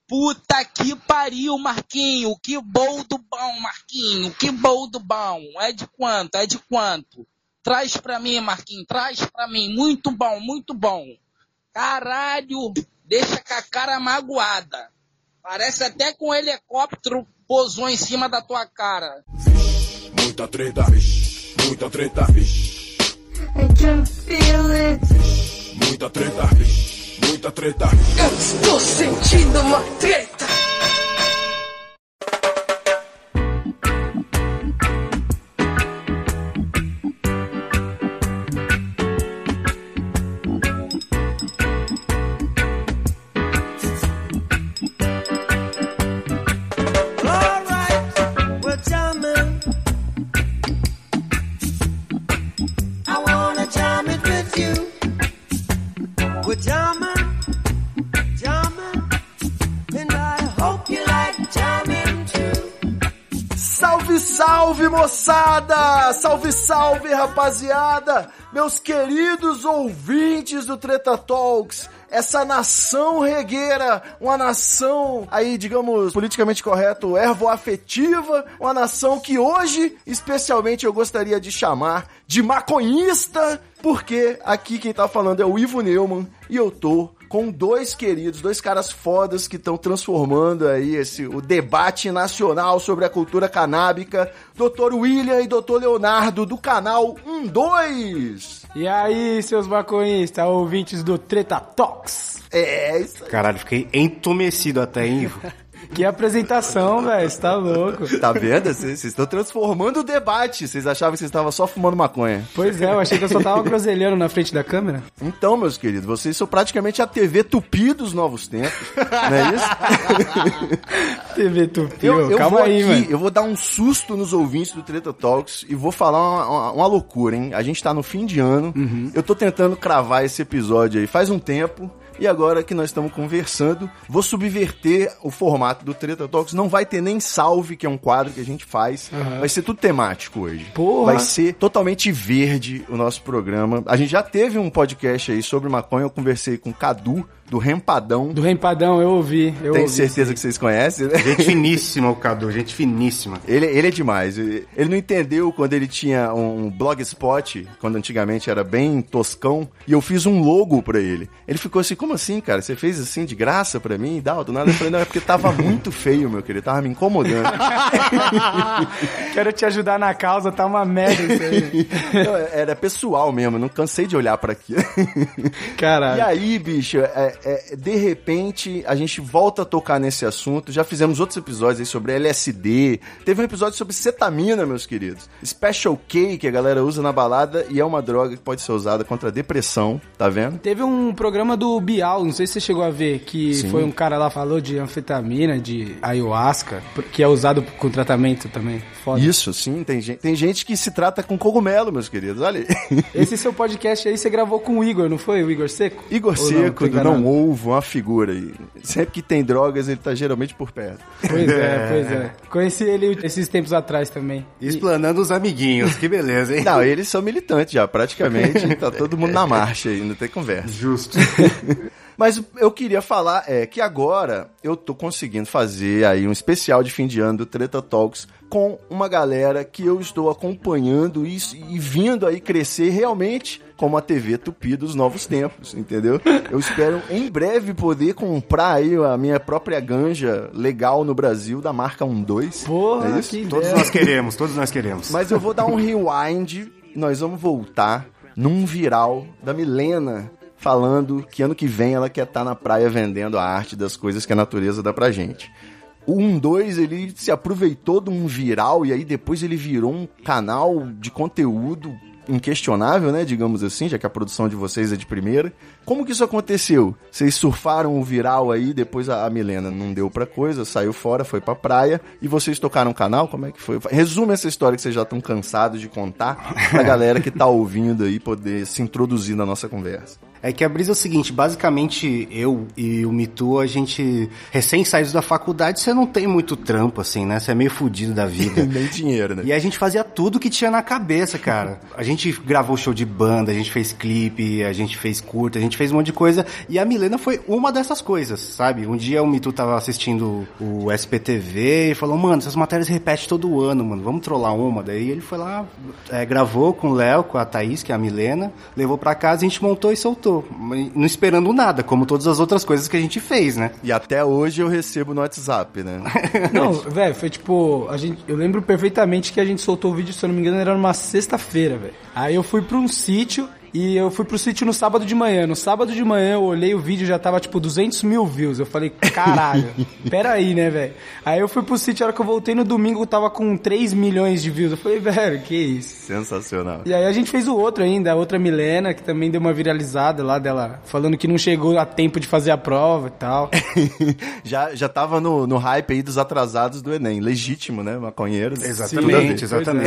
Puta que pariu, Marquinho. Que boldo bom, Marquinho. Que boldo bom. É de quanto? É de quanto? Traz pra mim, Marquinho. Traz pra mim. Muito bom, muito bom. Caralho. Deixa com a cara magoada. Parece até que um helicóptero pousou em cima da tua cara. Vixe, muita treta, vixe, muita treta, vixe. I can feel it. Vixe, muita treta, vixe, muita treta. Eu estou sentindo uma treta. Salve, moçada! Salve, salve, rapaziada! Meus queridos ouvintes do Treta Talks, essa nação regueira, uma nação aí, digamos, politicamente correto, ervoafetiva, uma nação que hoje, especialmente, eu gostaria de chamar de maconhista, porque aqui quem tá falando é o Ivo Neumann e eu tô com dois queridos, dois caras fodas que estão transformando aí o debate nacional sobre a cultura canábica, Dr. William e Dr. Leonardo, do canal 12. E aí, seus maconhistas, ouvintes do Treta Talks? É isso aí. Caralho, fiquei entumecido até, hein, Ivo? Que apresentação, velho, você tá louco. Tá vendo? Vocês estão transformando o debate. Vocês achavam que vocês estavam só fumando maconha. Pois é, eu achei que eu só tava groselhando na frente da câmera. Então, meus queridos, vocês são praticamente a TV Tupi dos novos tempos, não é isso? TV Tupi, calma aí, mano. Eu vou dar um susto nos ouvintes do Treta Talks e vou falar uma loucura, hein? A gente tá no fim de ano, Eu tô tentando cravar esse episódio aí faz um tempo. E agora que nós estamos conversando, vou subverter o formato do Treta Talks. Não vai ter nem salve, que é um quadro que a gente faz. Vai ser tudo temático hoje. Porra. Vai ser totalmente verde o nosso programa. A gente já teve um podcast aí sobre maconha. Eu conversei com o Cadu, do Rempadão. Do Rempadão, eu ouvi. Tenho certeza que vocês conhecem, né? Gente finíssima, o Cadu, gente finíssima. Ele é demais. Ele não entendeu quando ele tinha um blogspot, quando antigamente era bem toscão, e eu fiz um logo pra ele. Ele ficou assim, como assim, cara? Você fez assim de graça pra mim e tal? Do nada eu falei, não, é porque tava muito feio, meu querido. Tava me incomodando. Quero te ajudar na causa, tá uma merda isso aí. Não, era pessoal mesmo, não cansei de olhar pra aquilo. Caralho. E aí, bicho, de repente, a gente volta a tocar nesse assunto. Já fizemos outros episódios aí sobre LSD. Teve um episódio sobre cetamina, meus queridos. Special K, que a galera usa na balada e é uma droga que pode ser usada contra a depressão, tá vendo? Teve um programa do Bial, não sei se você chegou a ver, que Sim. Foi um cara lá, falou de anfetamina, de ayahuasca, que é usado com tratamento também. Foda. Isso, sim. Tem gente que se trata com cogumelo, meus queridos. Olha aí. Esse seu podcast aí você gravou com o Igor, não foi? O Igor Seco? Igor Seco, do Não Ovo, uma figura aí. Sempre que tem drogas, ele tá geralmente por perto. Pois é. Conheci ele esses tempos atrás também. Explanando os amiguinhos, que beleza, hein? Não, eles são militantes já, praticamente. Tá todo mundo na marcha aí, não tem conversa. Justo. Mas eu queria falar que agora eu tô conseguindo fazer aí um especial de fim de ano do Treta Talks com uma galera que eu estou acompanhando e vindo aí crescer realmente como a TV Tupi dos novos tempos, entendeu? Eu espero em breve poder comprar aí a minha própria ganja legal no Brasil da marca 12. Porra, é isso? que Todos nós queremos. Mas eu vou dar um rewind e nós vamos voltar num viral da Milena, falando que ano que vem ela quer estar na praia vendendo a arte das coisas que a natureza dá pra gente. O 12, ele se aproveitou de um viral e aí depois ele virou um canal de conteúdo inquestionável, né, digamos assim, já que a produção de vocês é de primeira. Como que isso aconteceu? Vocês surfaram o viral aí, depois a Milena não deu pra coisa, saiu fora, foi pra praia, e vocês tocaram o canal? Como é que foi? Resume essa história que vocês já estão cansados de contar, pra galera que tá ouvindo aí poder se introduzir na nossa conversa. É que a brisa é o seguinte, basicamente eu e o Mitu, a gente recém-saídos da faculdade, você não tem muito trampo, assim, né? Você é meio fudido da vida. Nem dinheiro, né? E a gente fazia tudo que tinha na cabeça, cara. A gente gravou show de banda, a gente fez clipe, a gente fez curta, a gente fez um monte de coisa. E a Milena foi uma dessas coisas, sabe? Um dia o Mitu tava assistindo o SPTV e falou, mano, essas matérias repetem todo ano, mano, vamos trollar uma. Daí ele foi lá, gravou com o Léo, com a Thaís, que é a Milena, levou pra casa, a gente montou e soltou. Não esperando nada, como todas as outras coisas que a gente fez, né? E até hoje eu recebo no WhatsApp, né? Não, velho, foi tipo, eu lembro perfeitamente que a gente soltou o vídeo, se eu não me engano, era numa sexta-feira, velho. Aí eu fui pra um sítio, e eu fui pro sítio no sábado de manhã. No sábado de manhã eu olhei o vídeo, já tava tipo 200 mil views. Eu falei, caralho, peraí, né, velho? Aí eu fui pro sítio, a hora que eu voltei no domingo, eu tava com 3 milhões de views. Eu falei, velho, que isso? Sensacional. E aí a gente fez o outro ainda, a outra Milena, que também deu uma viralizada lá dela, falando que não chegou a tempo de fazer a prova e tal. já tava no hype aí dos atrasados do Enem. Legítimo, né, maconheiro? Exatamente.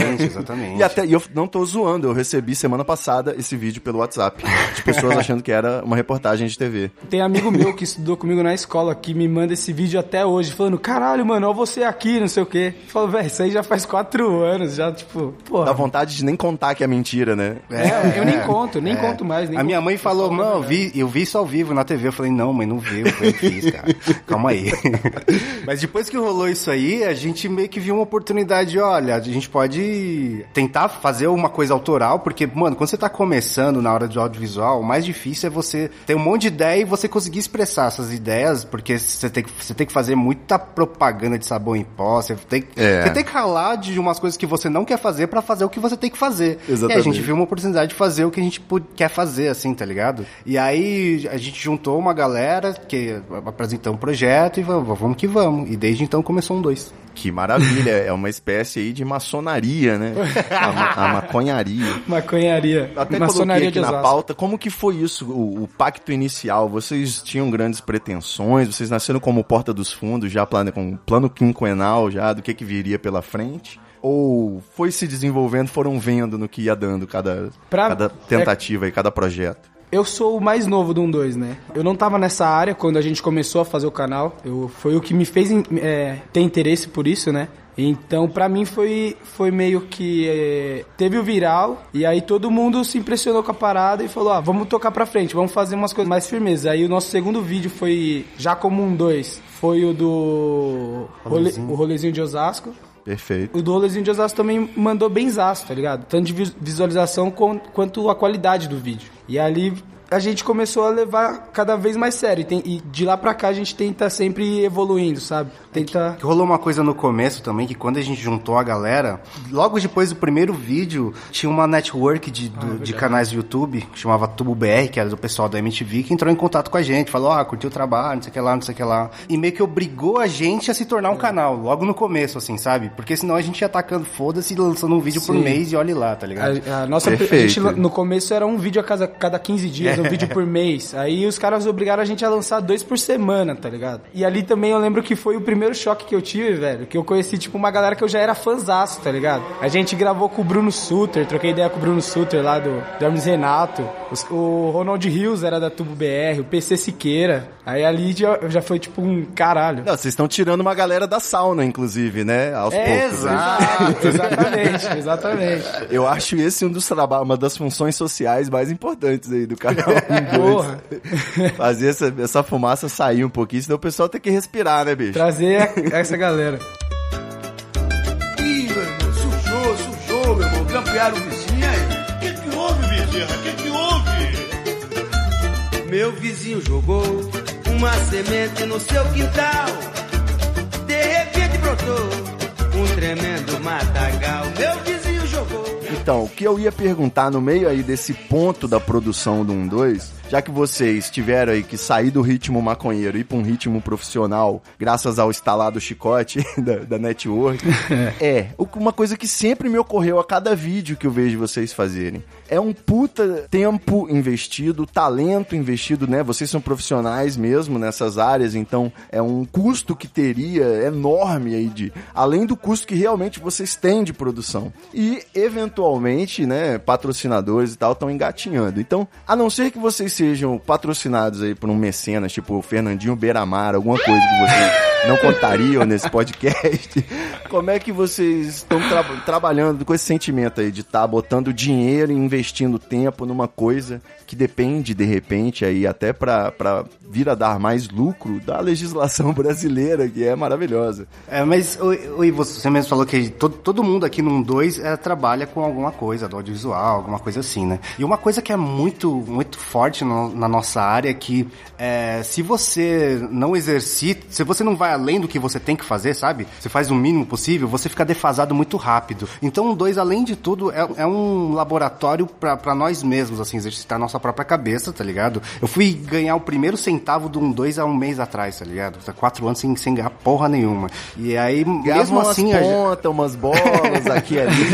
E eu não tô zoando, eu recebi semana passada esse vídeo pelo WhatsApp, de pessoas achando que era uma reportagem de TV. Tem amigo meu que estudou comigo na escola que me manda esse vídeo até hoje, falando, caralho, mano, olha você aqui, não sei o quê. Eu falo, velho, isso aí já faz 4 anos, já, tipo, porra. Dá vontade de nem contar que é mentira, né? Eu nem conto mais. A minha mãe falou, não, eu vi isso ao vivo na TV. Eu falei, não, mãe, não viu, eu fiz, cara. Calma aí. Mas depois que rolou isso aí, a gente meio que viu uma oportunidade, olha, a gente pode tentar fazer uma coisa autoral, porque, mano, quando você tá começando na hora de audiovisual, o mais difícil é você ter um monte de ideia e você conseguir expressar essas ideias, porque você tem que fazer muita propaganda de sabão em pó, você tem que ralar de umas coisas que você não quer fazer pra fazer o que você tem que fazer. Exatamente. E a gente viu uma oportunidade de fazer o que a gente quer fazer, assim, tá ligado? E aí a gente juntou uma galera que apresentou um projeto e vamos que vamos. E desde então começou um 2. Que maravilha, é uma espécie aí de maçonaria, né? A maconharia. Maconharia. Até maçonaria coloquei aqui na pauta, como que foi isso, o pacto inicial? Vocês tinham grandes pretensões, vocês nasceram como porta dos fundos, já com um plano quinquenal já do que viria pela frente? Ou foi se desenvolvendo, foram vendo no que ia dando cada tentativa e cada projeto? Eu sou o mais novo do 1-2, né? Eu não tava nessa área quando a gente começou a fazer o canal. Foi o que me fez ter interesse por isso, né? Então, pra mim, foi meio que... teve o viral, e aí todo mundo se impressionou com a parada e falou, vamos tocar pra frente, vamos fazer umas coisas mais firmes. Aí o nosso segundo vídeo foi, já como 1-2, foi o do... o Rolezinho de Osasco. Perfeito. O do Rolezinho de Osasco também mandou benzaço, tá ligado? Tanto de visualização quanto a qualidade do vídeo. E ali a gente começou a levar cada vez mais sério. E de lá pra cá a gente tenta sempre ir evoluindo, sabe? Que rolou uma coisa no começo também, que quando a gente juntou a galera, logo depois do primeiro vídeo, tinha uma network de canais do YouTube, que chamava Tubo BR, que era do pessoal da MTV, que entrou em contato com a gente, falou, curtiu o trabalho, não sei o que lá. E meio que obrigou a gente a se tornar um canal, logo no começo, assim, sabe? Porque senão a gente ia atacando foda-se, lançando um vídeo por mês e olhe lá, tá ligado? A gente, no começo era um vídeo a cada 15 dias, um vídeo por mês. Aí os caras obrigaram a gente a lançar 2 por semana, tá ligado? E ali também eu lembro que foi o primeiro choque que eu tive, velho, que eu conheci, tipo, uma galera que eu já era fãzaço, tá ligado? A gente gravou com o Bruno Sutter, troquei ideia com o Bruno Sutter lá do Hermes Renato, o Ronald Rios era da Tubo BR, o PC Siqueira, aí ali já foi, tipo, um caralho. Não, vocês estão tirando uma galera da sauna, inclusive, né? Aos poucos. Exatamente. Eu acho esse uma das funções sociais mais importantes aí do canal. Porra. Fazer essa fumaça sair um pouquinho, senão o pessoal tem que respirar, né, bicho? Trazer essa galera. Ih, meu irmão, sujou, meu irmão. Campearam o vizinho aí. O que houve, vizinha? O que houve? Meu vizinho jogou uma semente no seu quintal. De repente brotou um tremendo matagal. Meu vizinho jogou. Então, o que eu ia perguntar no meio aí desse ponto da produção do 1-2... Já que vocês tiveram aí que sair do ritmo maconheiro e ir pra um ritmo profissional, graças ao instalado chicote da network, uma coisa que sempre me ocorreu a cada vídeo que eu vejo vocês fazerem. É um puta tempo investido, talento investido, né? Vocês são profissionais mesmo nessas áreas, então é um custo que teria enorme aí além do custo que realmente vocês têm de produção. E, eventualmente, principalmente, né, patrocinadores e tal, estão engatinhando. Então, a não ser que vocês sejam patrocinados aí por um mecenas, tipo o Fernandinho Beiramar, alguma coisa que vocês não contariam nesse podcast, como é que vocês estão trabalhando com esse sentimento aí de estar botando dinheiro e investindo tempo numa coisa que depende, de repente, aí até pra vir a dar mais lucro da legislação brasileira, que é maravilhosa. Mas você mesmo falou que todo mundo aqui no 2 trabalha com alguma coisa, do audiovisual, alguma coisa assim, né? E uma coisa que é muito, muito forte na nossa área é que se você não exercita, se você não vai além do que você tem que fazer, sabe? Você faz o mínimo possível, você fica defasado muito rápido. Então o 2, além de tudo, é um laboratório pra nós mesmos, assim, exercitar a nossa própria cabeça, tá ligado? Eu fui ganhar o primeiro centavo do 1-2 há um mês atrás, tá ligado? Tá 4 anos sem ganhar porra nenhuma. E aí, mesmo assim... umas bolas aqui e ali.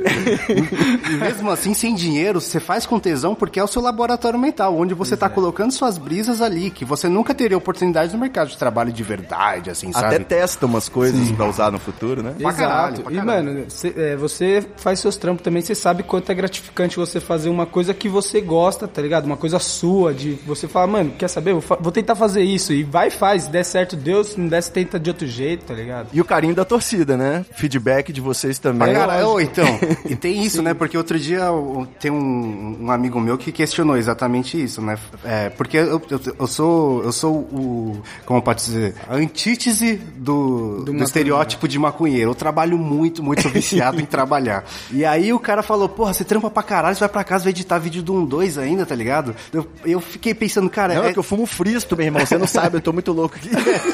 E mesmo assim, sem dinheiro, você faz com tesão porque é o seu laboratório mental, onde você tá colocando suas brisas ali, que você nunca teria oportunidade no mercado de trabalho de verdade, assim, sabe? Até testa umas coisas pra usar no futuro, né? Exato. Pra caralho. E, mano, você faz seus trampos também, você sabe quanto é gratificante você fazer uma coisa que você gosta, tá ligado? Uma coisa sua, de você falar, mano, quer saber? Vou tentar fazer isso. E vai e faz. Se der certo, Deus. Se não der, você tenta de outro jeito, tá ligado? E o carinho da torcida, né? Feedback de vocês também. Então, e tem isso, né? Porque outro dia tem um amigo meu que questionou exatamente isso, né? Porque eu sou o, como pode dizer, a antítese do estereótipo de maconheiro. Eu trabalho muito, sou viciado em trabalhar. E aí o cara falou, porra, você trampa pra caralho, você vai pra casa, vai editar vídeo do 1-2 ainda, tá ligado? Eu fiquei pensando, cara... Não, é que eu fumo fristo, meu irmão, você não sabe, eu tô muito louco aqui.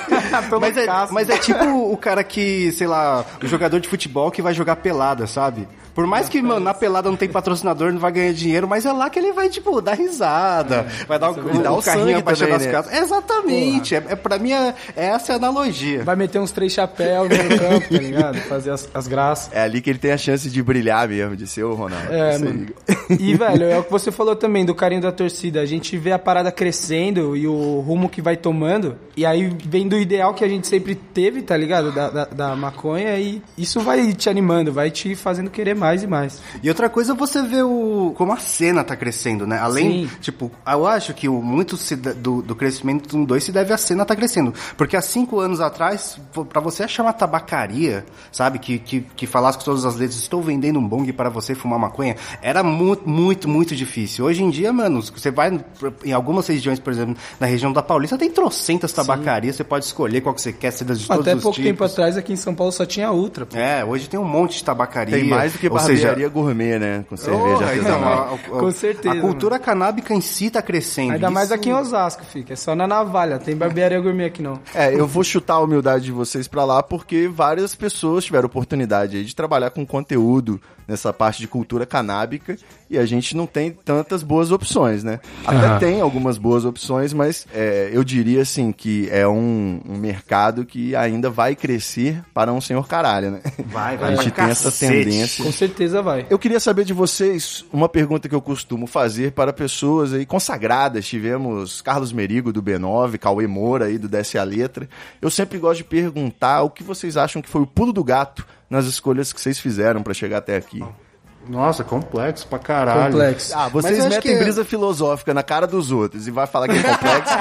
mas é tipo o cara que, sei lá, o jogador de futebol que vai jogar pelada, sabe? Por mais que, mano, na pelada não tem patrocinador, não vai ganhar dinheiro, mas é lá que ele vai, tipo, dar risada, vai dar o carrinho abaixo das casas. Exatamente, pra mim, essa é a analogia. Vai meter uns 3 chapéus no campo, tá ligado? Fazer as graças. É ali que ele tem a chance de brilhar mesmo, de ser o Ronaldo. Mano. E, velho, é o que você falou também, do carinho da torcida. A gente vê a parada crescendo e o rumo que vai tomando, e aí vem do ideal que a gente sempre teve, tá ligado? Da maconha, e isso vai te animando, vai te fazendo querer mais e mais. E outra coisa, você vê como a cena tá crescendo, né? Além, tipo, eu acho que muito do crescimento do 1-2 se deve à cena tá crescendo. Porque há 5 anos atrás, pra você achar uma tabacaria, sabe? Que falasse com todas as letras, estou vendendo um bong para você fumar maconha, era muito, muito, muito difícil. Hoje em dia, mano, você vai em algumas regiões, por exemplo, na região da Paulista, tem trocentas tabacarias, você pode escolher qual que você quer, ser de todos os tipos. Até pouco tempo atrás, aqui em São Paulo, só tinha Ultra. Pô. Hoje tem um monte de tabacaria. Tem mais do que barbearia gourmet, né? Com cerveja artesanal. Com certeza. A cultura canábica em si tá crescendo. Ainda mais aqui em Osasco, fica. É só na navalha. Tem barbearia gourmet aqui, não. Eu vou chutar a humildade de vocês pra lá, porque várias pessoas tiveram oportunidade aí de trabalhar com conteúdo nessa parte de cultura canábica e a gente não tem tantas boas opções, né? Até tem algumas boas opções, mas eu diria assim que é um mercado que ainda vai crescer para um senhor caralho, né? Vai. A gente tem essa tendência. Com certeza vai. Eu queria saber de vocês uma pergunta que eu costumo fazer para pessoas aí consagradas. Tivemos Carlos Merigo do B9, Cauê Moura aí do Desce a Letra. Eu sempre gosto de perguntar o que vocês acham que foi o pulo do gato nas escolhas que vocês fizeram para chegar até aqui. Nossa, complexo pra caralho. Complexo. Vocês metem brisa filosófica na cara dos outros e vai falar que é complexo.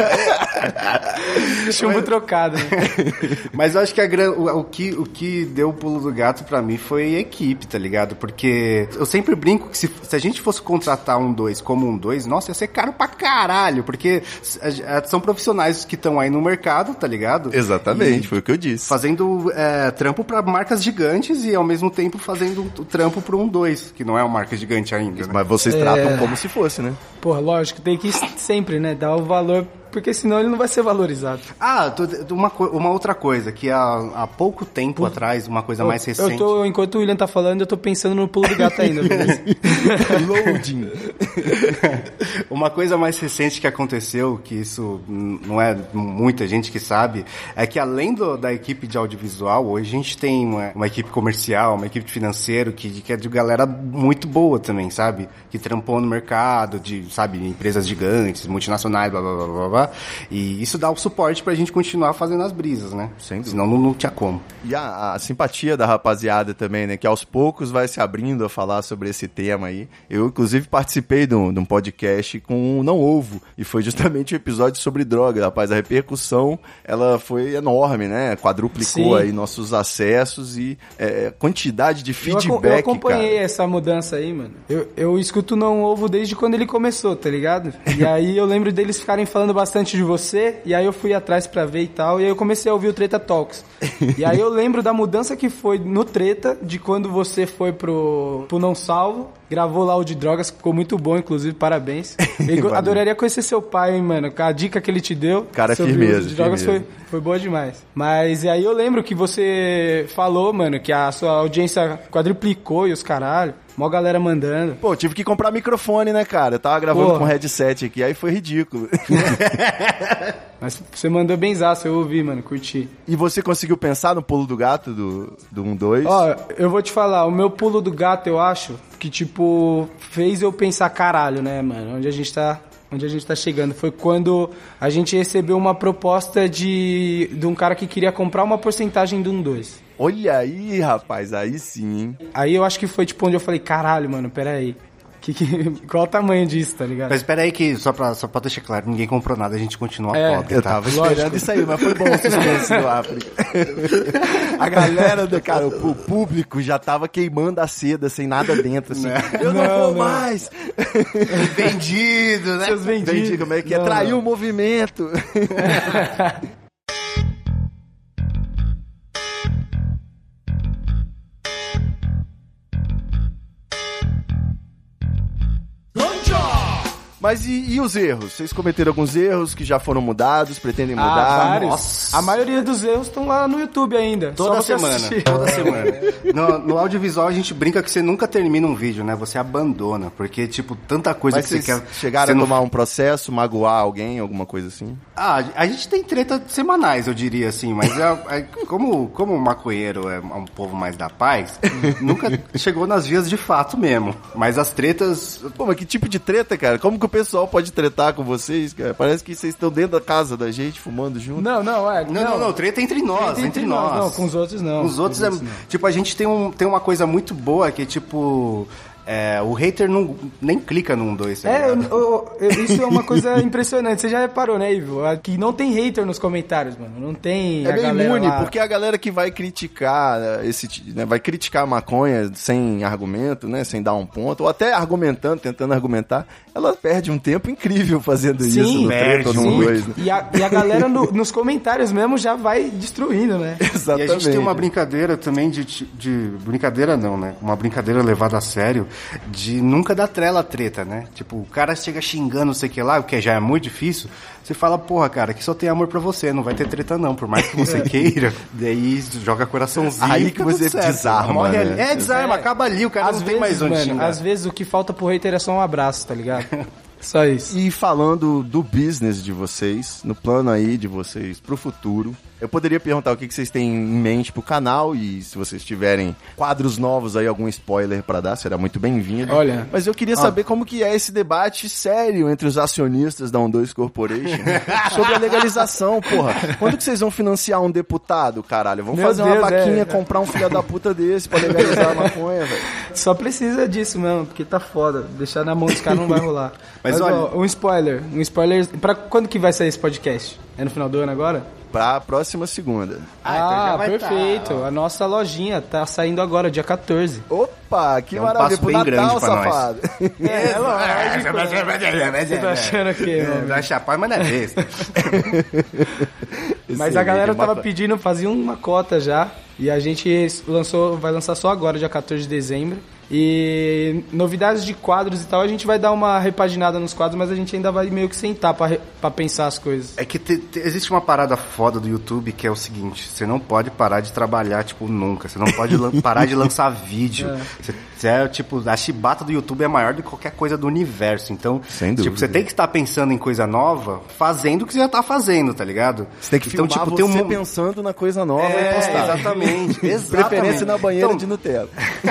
Chumbo trocado. Né? Mas eu acho que o que deu o pulo do gato pra mim foi a equipe, tá ligado? Porque eu sempre brinco que se a gente fosse contratar um 2 como um 2, nossa, ia ser caro pra caralho, porque são profissionais que estão aí no mercado, tá ligado? Exatamente, foi o que eu disse. Fazendo trampo pra marcas gigantes e ao mesmo tempo fazendo o trampo pra um 2, que não é uma marca gigante ainda. Né? Mas vocês tratam como se fosse, né? Porra, lógico, tem que sempre, né, dar o valor, porque senão ele não vai ser valorizado. Uma outra coisa, que há pouco tempo atrás, uma coisa mais recente... Enquanto o William tá falando, eu tô pensando no pulo do gato ainda. Loading. Uma coisa mais recente que aconteceu, que isso não é muita gente que sabe, é que além da equipe de audiovisual, hoje a gente tem uma equipe comercial, uma equipe de financeiro, que é de galera muito boa também, sabe? Que trampou no mercado, sabe, empresas gigantes, multinacionais, blá, blá, blá, blá, blá. E isso dá o suporte pra gente continuar fazendo as brisas, né? Senão não tinha como. E a simpatia da rapaziada também, né? Que aos poucos vai se abrindo a falar sobre esse tema aí. Eu, inclusive, participei de um podcast com o Não Ovo, e foi justamente um episódio sobre droga, rapaz. A repercussão, ela foi enorme, né? Quadruplicou aí nossos acessos e quantidade de feedback, eu acompanhei cara. essa mudança aí, mano. Eu escuto o Não Ovo desde quando ele começou, tá ligado? E aí eu lembro deles ficarem falando bastante de você, e aí eu fui atrás pra ver e tal, e aí eu comecei a ouvir o Treta Talks. E aí eu lembro da mudança que foi no Treta, de quando você foi pro Não Salvo, gravou lá o de drogas, ficou muito bom, inclusive, parabéns. Eu adoraria conhecer seu pai, hein, mano, a dica que ele te deu. Cara, sobre firmeza, o de drogas foi boa demais. Mas e aí eu lembro que você falou, mano, que a sua audiência quadruplicou e os caralho. Mó galera mandando. Pô, tive que comprar microfone, né, cara? Eu tava gravando com headset aqui, aí foi ridículo. Mas você mandou benzaço, eu ouvi, mano, curti. E você conseguiu pensar no pulo do gato do 1-2? Ó, eu vou te falar, o meu pulo do gato, eu acho que, tipo, fez eu pensar, caralho, né, mano, onde a gente tá chegando. Foi quando a gente recebeu uma proposta de um cara que queria comprar uma porcentagem do 1-2. Olha aí, rapaz, aí sim, hein? Aí eu acho que foi tipo onde eu falei, caralho, mano, pera aí. Qual o tamanho disso, tá ligado? Mas espera aí que, só pra deixar claro, ninguém comprou nada, a gente continua pobre. Eu tava esperando isso aí, mas foi bom o suspense do África. A galera, cara, o público já tava queimando a seda sem nada dentro, assim. Eu não vou mais! Vendido, né? Seus vendidos. Como é que é? Traiu o movimento. Mas e os erros? Vocês cometeram alguns erros que já foram mudados, pretendem mudar? Vários. Nossa. A maioria dos erros estão lá no YouTube ainda. Toda semana. No audiovisual a gente brinca que você nunca termina um vídeo, né? Você abandona, porque, tipo, tanta coisa Mas que você quer... chegaram a tomar um processo, magoar alguém, alguma coisa assim? Ah, a gente tem treta semanais, eu diria assim, mas como o maconheiro é um povo mais da paz, nunca chegou nas vias de fato mesmo. Mas as tretas... Pô, mas que tipo de treta, cara? Como que o pessoal pode tretar com vocês, cara? Parece que vocês estão dentro da casa da gente, fumando junto. Não, treta entre nós, entre nós. Não, com os outros não. Com os outros não. Tipo, a gente tem uma coisa muito boa que, tipo... o hater nem clica no 1-2. Isso é uma coisa impressionante. Você já reparou, né, Ivo? Que não tem hater nos comentários, mano. Não tem. É bem imune, porque a galera que vai criticar vai criticar a maconha sem argumento, né? Sem dar um ponto, ou até argumentando, tentando argumentar, ela perde um tempo incrível fazendo isso no treta ou no 1-2. Né? E a galera nos comentários mesmo já vai destruindo, né? Exatamente. E a gente tem uma brincadeira também de brincadeira não, né? Uma brincadeira levada a sério de nunca dar trela a treta, né? Tipo, o cara chega xingando, não sei o que lá, o que já é muito difícil. Você fala, porra, cara, que só tem amor pra você, não vai ter treta não, por mais que você queira. Daí joga coraçãozinho. Aí que você desarma, né? Desarma, acaba ali, o cara não tem mais onde xingar. Às vezes o que falta pro hater é só um abraço, tá ligado? Só isso. E falando do business de vocês, no plano aí de vocês pro futuro, eu poderia perguntar o que vocês têm em mente pro canal e se vocês tiverem quadros novos aí, algum spoiler pra dar, será muito bem-vindo. Olha. Mas eu queria saber como que é esse debate sério entre os acionistas da 1-2 Corporation sobre a legalização, porra. Quando que vocês vão financiar um deputado, caralho? Vamos fazer uma vaquinha, comprar um filho da puta desse pra legalizar a maconha, velho. Só precisa disso mesmo, porque tá foda. Deixar na mão dos caras não vai rolar. Mas olha, ó, um spoiler. Pra quando que vai sair esse podcast? É no final do ano agora? Pra próxima segunda. Então já vai perfeito. A nossa lojinha tá saindo agora, dia 14. Opa, que maravilha. Pro Natal, safado. Lógico. Você tá achando que... Vai chapar, mas não é besta. Mas a galera tava pedindo, fazia uma cota já. E a gente vai lançar só agora, dia 14 de dezembro. E novidades de quadros e tal, a gente vai dar uma repaginada nos quadros, mas a gente ainda vai meio que sentar pra pensar as coisas. É que existe uma parada foda do YouTube que é o seguinte, você não pode parar de trabalhar, tipo, nunca. Você não pode parar de lançar vídeo. Tipo, a chibata do YouTube é maior do que qualquer coisa do universo. Então, tipo, você tem que estar pensando em coisa nova, fazendo o que você já tá fazendo, tá ligado? Você tem que filmar tipo, você pensando na coisa nova e postar. Exatamente. Preferência na banheira de Nutella.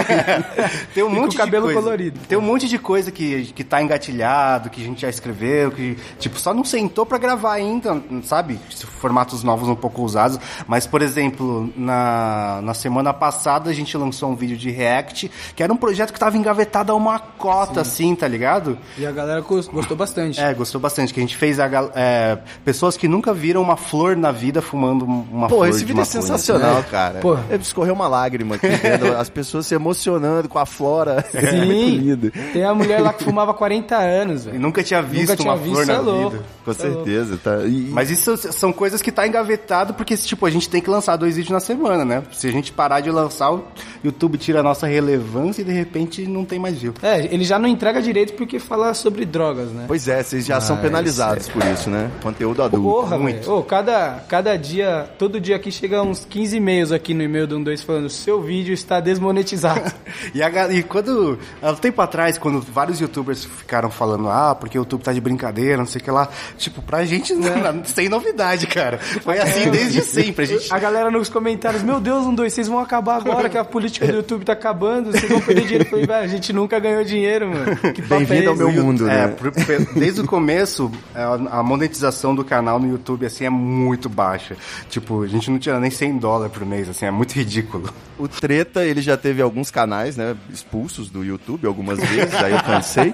Tem um monte de cabelo coisa colorido. Tem um monte de coisa que tá engatilhado, que a gente já escreveu, que, tipo, só não sentou pra gravar ainda, sabe? Formatos novos um pouco usados. Mas, por exemplo, na semana passada a gente lançou um vídeo de React, que era um projeto que tava engavetado a uma cota, assim, tá ligado? E a galera gostou bastante. Gostou bastante. Que a gente fez pessoas que nunca viram uma flor na vida fumando uma flor. Pô, esse vídeo é sensacional, cara. Pô. Escorreu uma lágrima aqui, vendo as pessoas se emocionando com a flora. Sim. Muito lindo. Tem a mulher lá que fumava 40 anos, velho. E nunca tinha visto uma flor na vida. Com certeza. Tá. Mas isso são coisas que tá engavetado porque, tipo, a gente tem que lançar 2 vídeos na semana, né? Se a gente parar de lançar, o YouTube tira a nossa relevância e de repente não tem mais view. Ele já não entrega direito porque fala sobre drogas, né? Pois é, vocês já são penalizados por isso, né? Conteúdo adulto. Porra, muito. Cada dia, todo dia aqui chega uns 15 e-mails aqui no e-mail do 12 falando seu vídeo está desmonetizado. E quando, há um tempo atrás, quando vários youtubers ficaram falando, porque o YouTube tá de brincadeira, não sei o que lá, tipo, pra gente, sem novidade, cara. Foi assim desde sempre. A galera nos comentários, meu Deus, 12, vocês vão acabar agora que a política do YouTube tá acabando, vocês vão perder dinheiro. Eu falei, velho, a gente nunca ganhou dinheiro, mano. Bem-vindo ao meu mundo, né? Desde o começo, a monetização do canal no YouTube, assim, é muito baixa. Tipo, a gente não tira nem $100 por mês, assim, é muito ridículo. O Treta, ele já teve alguns canais, né, expulsos do YouTube algumas vezes, aí eu cansei.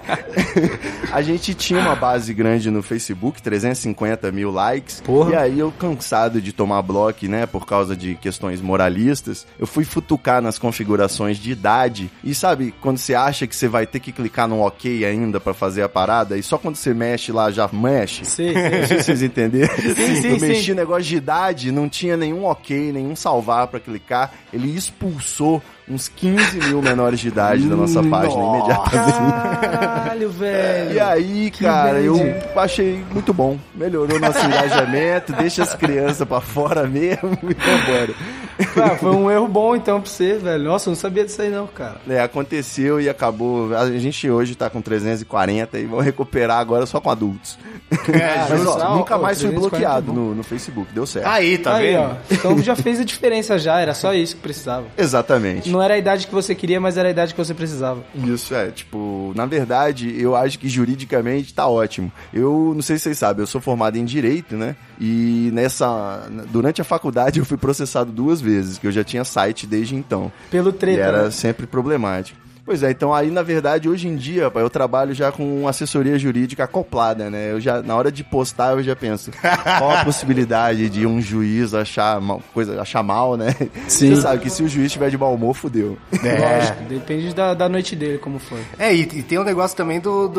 A gente tinha uma base grande no Facebook, 350 mil likes. Porra. E aí eu, cansado de tomar bloco, né, por causa de questões moralistas, eu fui futucar nas configurações de idade. E sabe, quando você acha que você vai ter que clicar no OK ainda pra fazer a parada, e só quando você mexe lá, já mexe? Sim. Não sei se vocês entenderam. Sim, eu mexi no negócio de idade, não tinha nenhum OK, nenhum salvar pra clicar. Ele expulsou uns 15 mil menores de idade da nossa página imediatamente. Caralho, velho. E aí, cara, eu achei muito bom. Melhorou nosso engajamento, deixa as crianças pra fora mesmo e vambora. Foi um erro bom então pra você, velho. Nossa, eu não sabia disso aí não, cara. Aconteceu e acabou. A gente hoje tá com 340 e vão recuperar agora só com adultos. Mas ó, nunca mais fui bloqueado no Facebook, deu certo. Aí, tá vendo? Ó, então já fez a diferença já, era só isso que precisava. Exatamente. Não era a idade que você queria, mas era a idade que você precisava. Isso, tipo, na verdade, eu acho que juridicamente tá ótimo. Eu, não sei se vocês sabem, eu sou formado em Direito, né? E durante a faculdade eu fui processado 2 vezes, que eu já tinha site desde então. Pelo Treta. E era sempre problemático. Pois é, então aí, na verdade, hoje em dia, eu trabalho já com assessoria jurídica acoplada, né? Eu já, na hora de postar, eu já penso, qual a possibilidade de um juiz achar mal, né? Sim. Você sabe que se o juiz estiver de mau humor, fudeu. Lógico, depende da noite dele, como foi. E tem um negócio também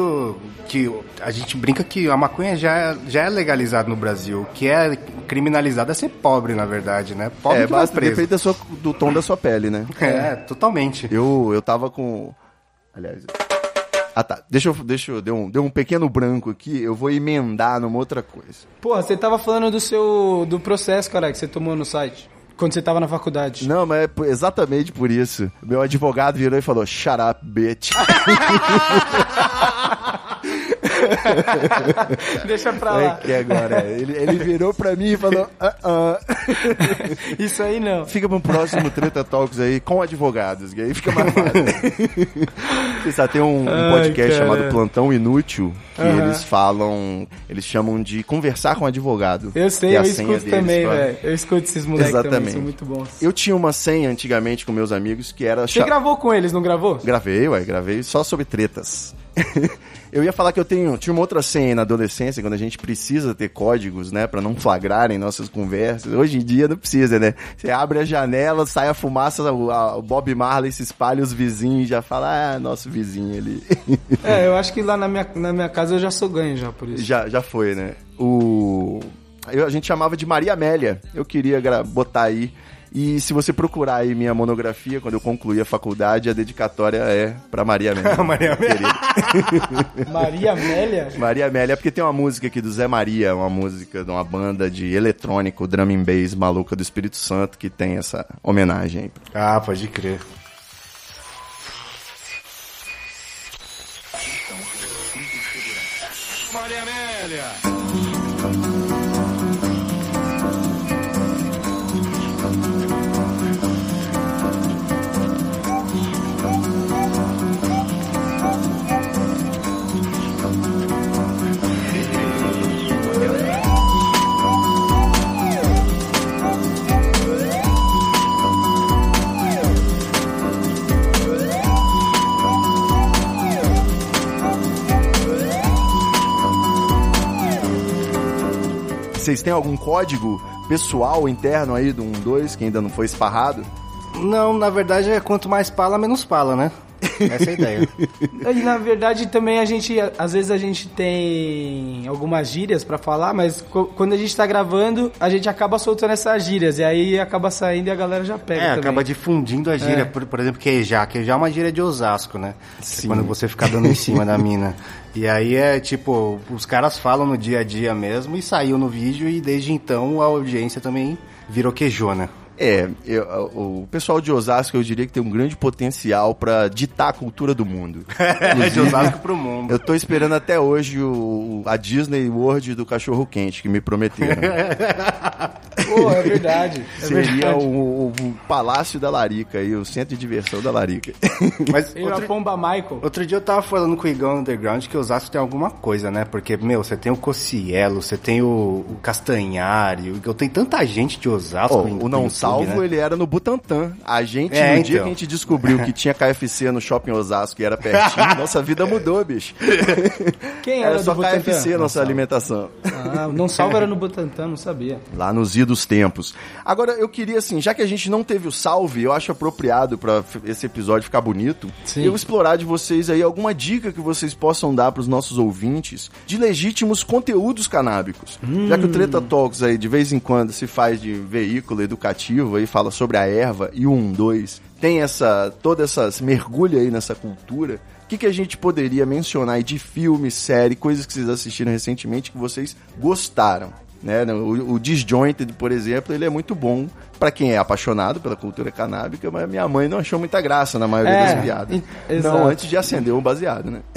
que a gente brinca que a maconha já é legalizada no Brasil. O que é criminalizado é ser pobre, na verdade, né? Pobre que vai preso. Depende do tom da sua pele, né? Totalmente. Eu tava com... Aliás... tá. Deu um pequeno branco aqui, eu vou emendar numa outra coisa. Porra, você tava falando do processo, cara, que você tomou no site. Quando você tava na faculdade. Não, mas é exatamente por isso. Meu advogado virou e falou, shut up, bitch. Deixa pra lá. É que agora, ele virou pra mim e falou, Isso aí não. Fica pro próximo Treta Talks aí com advogados, que aí fica mais fácil. Você sabe, tem um podcast chamado Plantão Inútil, que eles chamam de conversar com advogado. Eu sei, eu escuto também, velho. Eu escuto esses moleques também, são muito bons. Eu tinha uma senha antigamente com meus amigos que era... Você gravou com eles, não gravou? Gravei só sobre tretas. Eu ia falar que tinha uma outra senha aí na adolescência, quando a gente precisa ter códigos, né, pra não flagrarem nossas conversas. Hoje em dia não precisa, né? Você abre a janela, sai a fumaça, o Bob Marley se espalha, os vizinhos já falam, nosso vizinho ali. Eu acho que lá na minha casa eu já sou ganho já, por isso. Já foi, né? A gente chamava de Maria Amélia. Eu queria botar aí. E se você procurar aí minha monografia, quando eu concluí a faculdade, a dedicatória é pra Maria Amélia. Maria Amélia. Maria Amélia? Maria Amélia, porque tem uma música aqui do Zé Maria, uma música de uma banda de eletrônico, drum and bass maluca do Espírito Santo, que tem essa homenagem aí. Ah, pode crer. Maria Amélia. Vocês têm algum código pessoal interno aí do 1-2 que ainda não foi esparrado? Não, na verdade é quanto mais pala, menos pala, né? Essa é a ideia. E na verdade também às vezes a gente tem algumas gírias pra falar, mas quando a gente tá gravando, a gente acaba soltando essas gírias, e aí acaba saindo e a galera já pega também. Acaba difundindo a gíria, por exemplo, queijar. Queijar é uma gíria de Osasco, né? Sim. É quando você fica dando em cima da mina. E aí é tipo, os caras falam no dia a dia mesmo, e saiu no vídeo, e desde então a audiência também virou queijona. O pessoal de Osasco, eu diria que tem um grande potencial pra ditar a cultura do mundo. De Osasco pro mundo. Eu tô esperando até hoje a Disney World do cachorro quente que me prometeram. Pô, é verdade. Seria o Palácio da Larica e o centro de diversão da Larica. Mas a Pomba Michael. Outro dia eu tava falando com o Igão Underground que Osasco tem alguma coisa, né? Porque, você tem o Cocielo, você tem o Castanhari, tem tanta gente de Osasco. O Não Salvo, né? Ele era no Butantã. A gente, no dia que a gente descobriu que tinha KFC no Shopping Osasco e era pertinho, nossa vida mudou, bicho. Quem era só do Butantã? KFC, nossa alimentação. Ah, o Não Salvo era no Butantã, não sabia. Lá nos idos tempos. Agora, eu queria, assim, já que a gente não teve o salve, eu acho apropriado pra esse episódio ficar bonito, eu explorar de vocês aí alguma dica que vocês possam dar pros nossos ouvintes de legítimos conteúdos canábicos. Já que o Treta Talks aí, de vez em quando, se faz de veículo educativo aí, fala sobre a erva e o 1-2, tem esse mergulho aí nessa cultura. O que a gente poderia mencionar aí de filme, série, coisas que vocês assistiram recentemente que vocês gostaram? Né? O Disjointed, por exemplo, ele é muito bom pra quem é apaixonado pela cultura canábica, mas minha mãe não achou muita graça na maioria das piadas. Não antes de acender um baseado, né?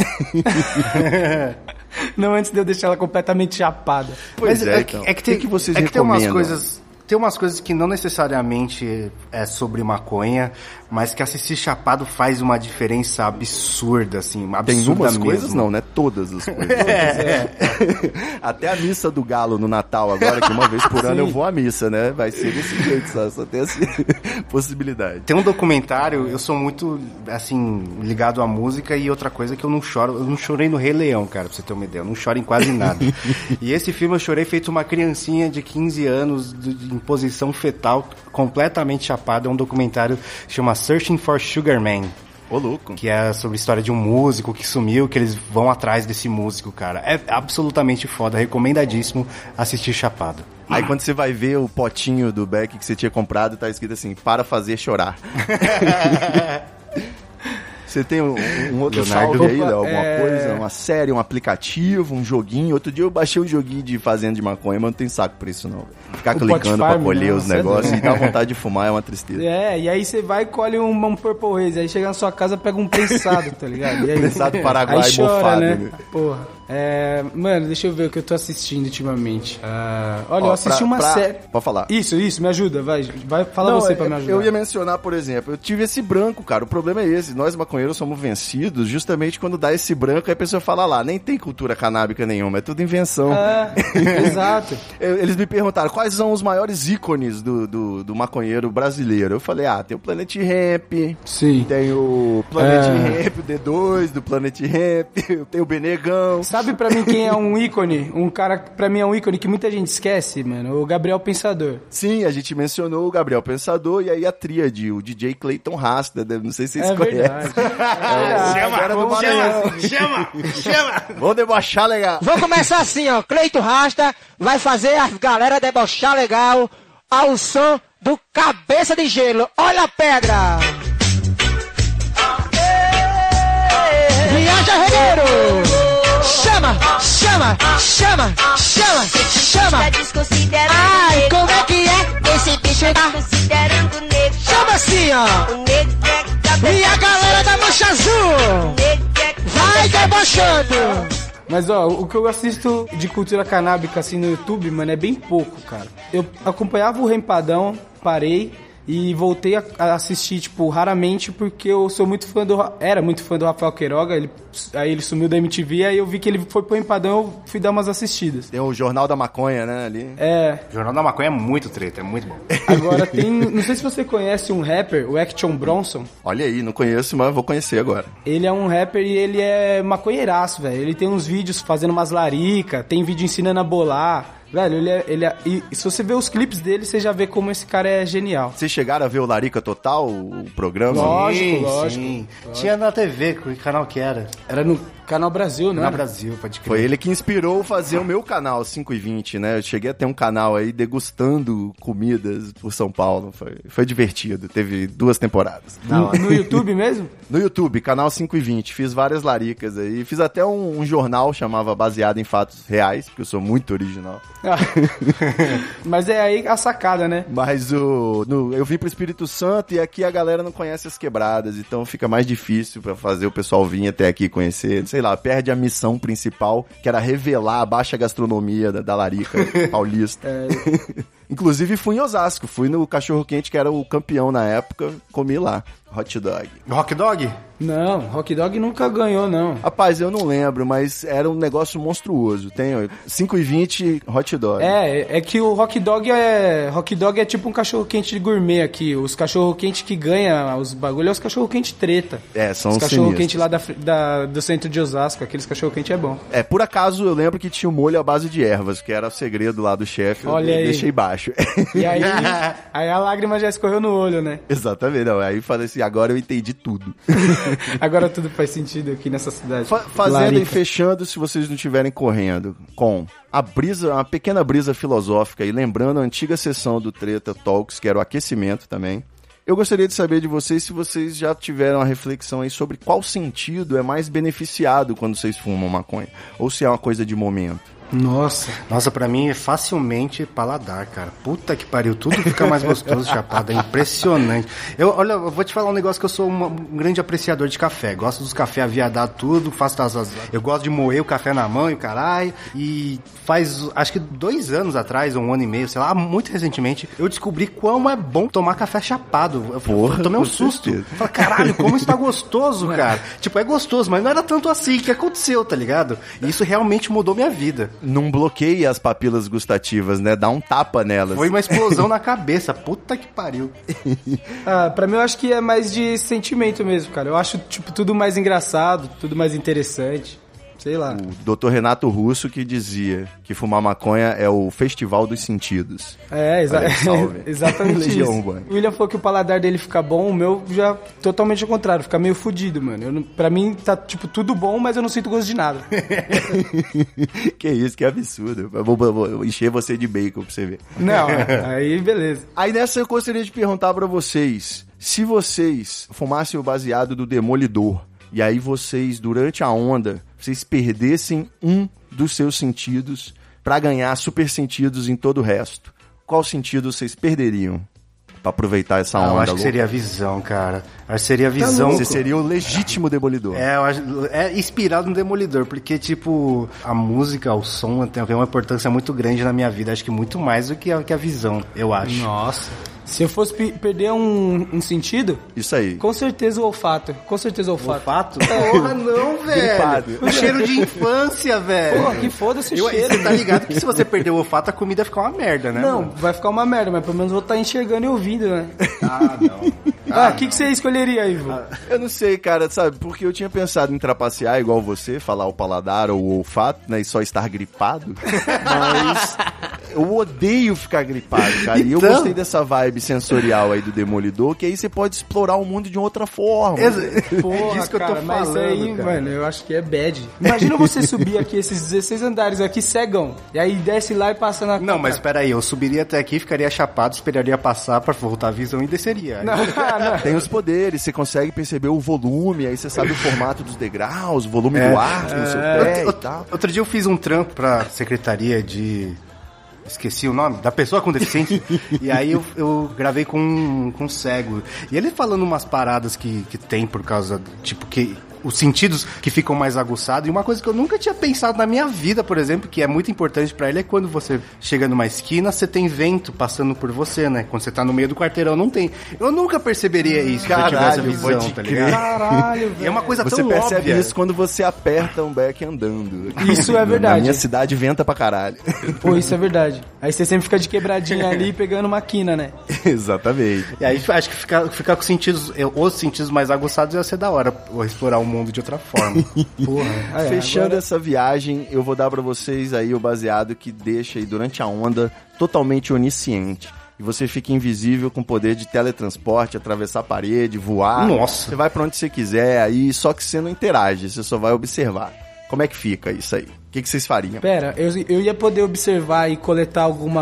Não antes de eu deixar ela completamente chapada. Pois então. É que vocês recomendam? Tem umas coisas que não necessariamente é sobre maconha, mas que assistir chapado faz uma diferença absurda, assim, absurda. Tem umas mesmo. coisas não, né? Todas as coisas. Até a missa do galo no Natal agora, que uma vez por ano eu vou à missa, né? Vai ser desse jeito, só tem essa possibilidade. Tem um documentário, eu sou muito, assim, ligado à música, e outra coisa que eu não chorei no Rei Leão, cara, pra você ter uma ideia, eu não choro em quase nada. E esse filme eu chorei feito uma criancinha de 15 anos, em posição fetal, completamente chapada. É um documentário que chama Searching for Sugar Man. Ô, louco. Que é sobre a história de um músico que sumiu, que eles vão atrás desse músico, cara. É absolutamente foda, recomendadíssimo assistir chapado. Aí quando você vai ver o potinho do Beck que você tinha comprado, tá escrito assim, para fazer chorar. Você tem um outro salve aí, Léo? Alguma coisa? Uma série, um aplicativo, um joguinho? Outro dia eu baixei um joguinho de fazenda de maconha, mas não tem saco pra isso não. Ficar clicando pra colher os negócios e dar vontade de fumar é uma tristeza. E aí você vai e colhe um Purple Haze, aí chega na sua casa pega um prensado, tá ligado? E aí, prensado paraguai aí chora, mofado. Né? Porra. Mano, deixa eu ver o que eu tô assistindo ultimamente. Olha, eu assisti uma série. Pode falar. Isso, me ajuda, vai fala você pra me ajudar. Eu ia mencionar, por exemplo, eu tive esse branco, cara. O problema é esse. Nós, maconheiros, somos vencidos justamente quando dá esse branco, aí a pessoa fala lá, nem tem cultura canábica nenhuma, é tudo invenção. Exato. Eles me perguntaram quais são os maiores ícones do maconheiro brasileiro. Eu falei, tem o Planet Hemp. Sim. Tem o Planet Hemp, o D2 do Planet Hemp. Tem o Benegão. Sabe pra mim quem é um ícone? Um cara que pra mim é um ícone que muita gente esquece, mano? O Gabriel Pensador. Sim, a gente mencionou o Gabriel Pensador e aí a tríade, o DJ Clayton Rasta, não sei se vocês conhecem. Chama! Vamos debochar legal. Vou começar assim, ó. Clayton Rasta vai fazer a galera debochar legal ao som do Cabeça de Gelo. Olha a pedra! Viaja, regueiro! Chama, chama, chama, chama, chama! Ai, como é que é? Esse bicho tá considerando negro. Chama assim, ó! E a galera da Mancha Azul! Vai debochando! Mas, ó, o que eu assisto de cultura canábica, assim, no YouTube, mano, é bem pouco, cara. Eu acompanhava o Rempadão, parei e voltei a assistir, tipo, raramente, porque eu sou muito fã era muito fã do Rafael Queiroga, aí ele sumiu da MTV, aí eu vi que ele foi pro Rempadão, eu fui dar umas assistidas. Tem o Jornal da Maconha, né, ali. É. O Jornal da Maconha é muito treta, é muito bom. Agora tem, não sei se você conhece um rapper, o Action Bronson. Olha aí, não conheço, mas vou conhecer agora. Ele é um rapper e ele é maconheiraço, velho. Ele tem uns vídeos fazendo umas laricas, tem vídeo ensinando a bolar. Velho, e se você ver os clipes dele, você já vê como esse cara é genial. Vocês chegaram a ver o Larica Total, o programa? Lógico. Tinha na TV, que canal que era? Era no Canal Brasil, né? Na Brasil, pode crer. Foi ele que inspirou fazer o meu canal, 5h20, né? Eu cheguei a ter um canal aí degustando comidas por São Paulo. Foi divertido, teve 2 temporadas. No YouTube mesmo? No YouTube, canal 5h20. Fiz várias laricas aí. Fiz até um jornal, chamava Baseado em Fatos Reais, porque eu sou muito original. Mas é aí a sacada, né? Mas eu vim pro Espírito Santo e aqui a galera não conhece as quebradas, então fica mais difícil pra fazer o pessoal vir até aqui conhecer. Sei lá, perde a missão principal, que era revelar a baixa gastronomia da larica paulista. Inclusive fui em Osasco, fui no Cachorro Quente, que era o campeão na época, comi lá. Hot dog. Rock Dog? Não, Rock Dog nunca ganhou, não. Rapaz, eu não lembro, mas era um negócio monstruoso. Tem 5h20 Hot Dog. É que o Rock Dog é tipo um cachorro-quente de gourmet aqui. Os cachorro-quente que ganham os bagulho é os cachorro-quente treta. São os cachorro-quente lá do centro de Osasco, aqueles cachorro-quente é bom. Por acaso eu lembro que tinha um molho à base de ervas, que era o segredo lá do chefe. Olha aí. Deixei baixo. E aí a lágrima já escorreu no olho, né? Exatamente, não. Aí falei assim, agora eu entendi tudo. Agora tudo faz sentido aqui nessa cidade. Fazendo Larica. E fechando, se vocês não estiverem correndo, com uma pequena brisa filosófica e lembrando a antiga sessão do Treta Talks, que era o aquecimento também, eu gostaria de saber de vocês se vocês já tiveram uma reflexão aí sobre qual sentido é mais beneficiado quando vocês fumam maconha, ou se é uma coisa de momento. Nossa, pra mim é facilmente paladar, cara. Puta que pariu, tudo fica mais gostoso, chapado, é impressionante. Eu vou te falar um negócio que eu sou um grande apreciador de café. Gosto dos cafés aviadados, tudo, eu gosto de moer o café na mão e o caralho. E faz, acho que 2 anos atrás, ou 1 ano e meio, sei lá, muito recentemente, eu descobri quão é bom tomar café chapado. Eu tomei um susto. Falei, caralho, como isso tá gostoso, cara. Tipo, é gostoso, mas não era tanto assim. O que aconteceu, tá ligado? E isso realmente mudou minha vida. Não bloqueia as papilas gustativas, né? Dá um tapa nelas. Foi uma explosão na cabeça. Puta que pariu. Pra mim eu acho que é mais de sentimento mesmo, cara. Eu acho, tipo, tudo mais engraçado, tudo mais interessante. Sei lá. O Dr. Renato Russo que dizia que fumar maconha é o festival dos sentidos. Exatamente isso. O William falou que o paladar dele fica bom, o meu já totalmente ao contrário, fica meio fudido, mano. Pra mim tá, tipo, tudo bom, mas eu não sinto gosto de nada. Que isso, que absurdo. Eu vou encher você de bacon pra você ver. Não, aí beleza. Aí nessa eu gostaria de perguntar pra vocês, se vocês fumassem o baseado do Demolidor, e aí vocês, durante a onda, vocês perdessem um dos seus sentidos pra ganhar super sentidos em todo o resto, qual sentido vocês perderiam pra aproveitar essa onda? Eu acho que seria a visão, cara. Acho que seria a visão. Você seria o legítimo Demolidor. Eu acho, inspirado no Demolidor, porque, tipo, a música, o som tem uma importância muito grande na minha vida. Acho que muito mais do que a visão, eu acho. Nossa. Se eu fosse perder um sentido... Isso aí. Com certeza o olfato. Olfato? Porra, não, velho. O cheiro de infância, velho. Porra, que foda-se o cheiro. Você tá ligado que se você perder o olfato, a comida fica uma merda, né? Não, mano? vai ficar uma merda, mas pelo menos eu vou estar enxergando e ouvindo, né? Não. O que você escolheria, Ivo? Eu não sei, cara, sabe? Porque eu tinha pensado em trapacear igual você, falar o paladar ou o olfato, né? E só estar gripado. Mas Eu odeio ficar gripado, cara. E eu Então. gostei dessa vibe sensorial aí do Demolidor, que aí você pode explorar o mundo de outra forma. Porra, Disso que eu tô cara, mas isso falando, aí, cara. mano, eu acho que é bad. Imagina você subir aqui esses 16 andares aqui cegão, e aí desce lá e passa na... Não, mas peraí, eu subiria até aqui, ficaria chapado, esperaria passar pra voltar a visão e desceria. Não, não. Tem os poderes, você consegue perceber o volume, aí você sabe o formato dos degraus, o volume do ar no seu pé e tal. Outro dia eu fiz um trampo pra secretaria de... Esqueci o nome, da pessoa com deficiência. E aí eu gravei com um cego. E ele falando umas paradas que tem por causa, tipo, que os sentidos que ficam mais aguçados. E uma coisa que eu nunca tinha pensado na minha vida, por exemplo, que é muito importante pra ele, é quando você chega numa esquina, você tem vento passando por você, né? Quando você tá no meio do quarteirão, não tem. Eu nunca perceberia isso se eu tivesse a Caralho, visão, pode tá crer. ligado? Caralho, E velho. é uma coisa Você tão percebe óbvia. isso quando você aperta um back andando. Isso é Na verdade. minha cidade venta pra caralho. Pô, isso é verdade. Aí você sempre fica de quebradinha ali pegando uma quina, né? Exatamente. E aí acho que ficar com os sentidos mais aguçados ia ser da hora, ou explorar o mundo de outra forma. Porra. Fechando agora... essa viagem, eu vou dar pra vocês aí o baseado que deixa aí durante a onda totalmente onisciente. E você fica invisível com poder de teletransporte, atravessar a parede, voar. Nossa. Você vai pra onde você quiser aí, só que você não interage, você só vai observar. Como é que fica isso aí? O que vocês fariam? Pera, eu ia poder observar e coletar alguma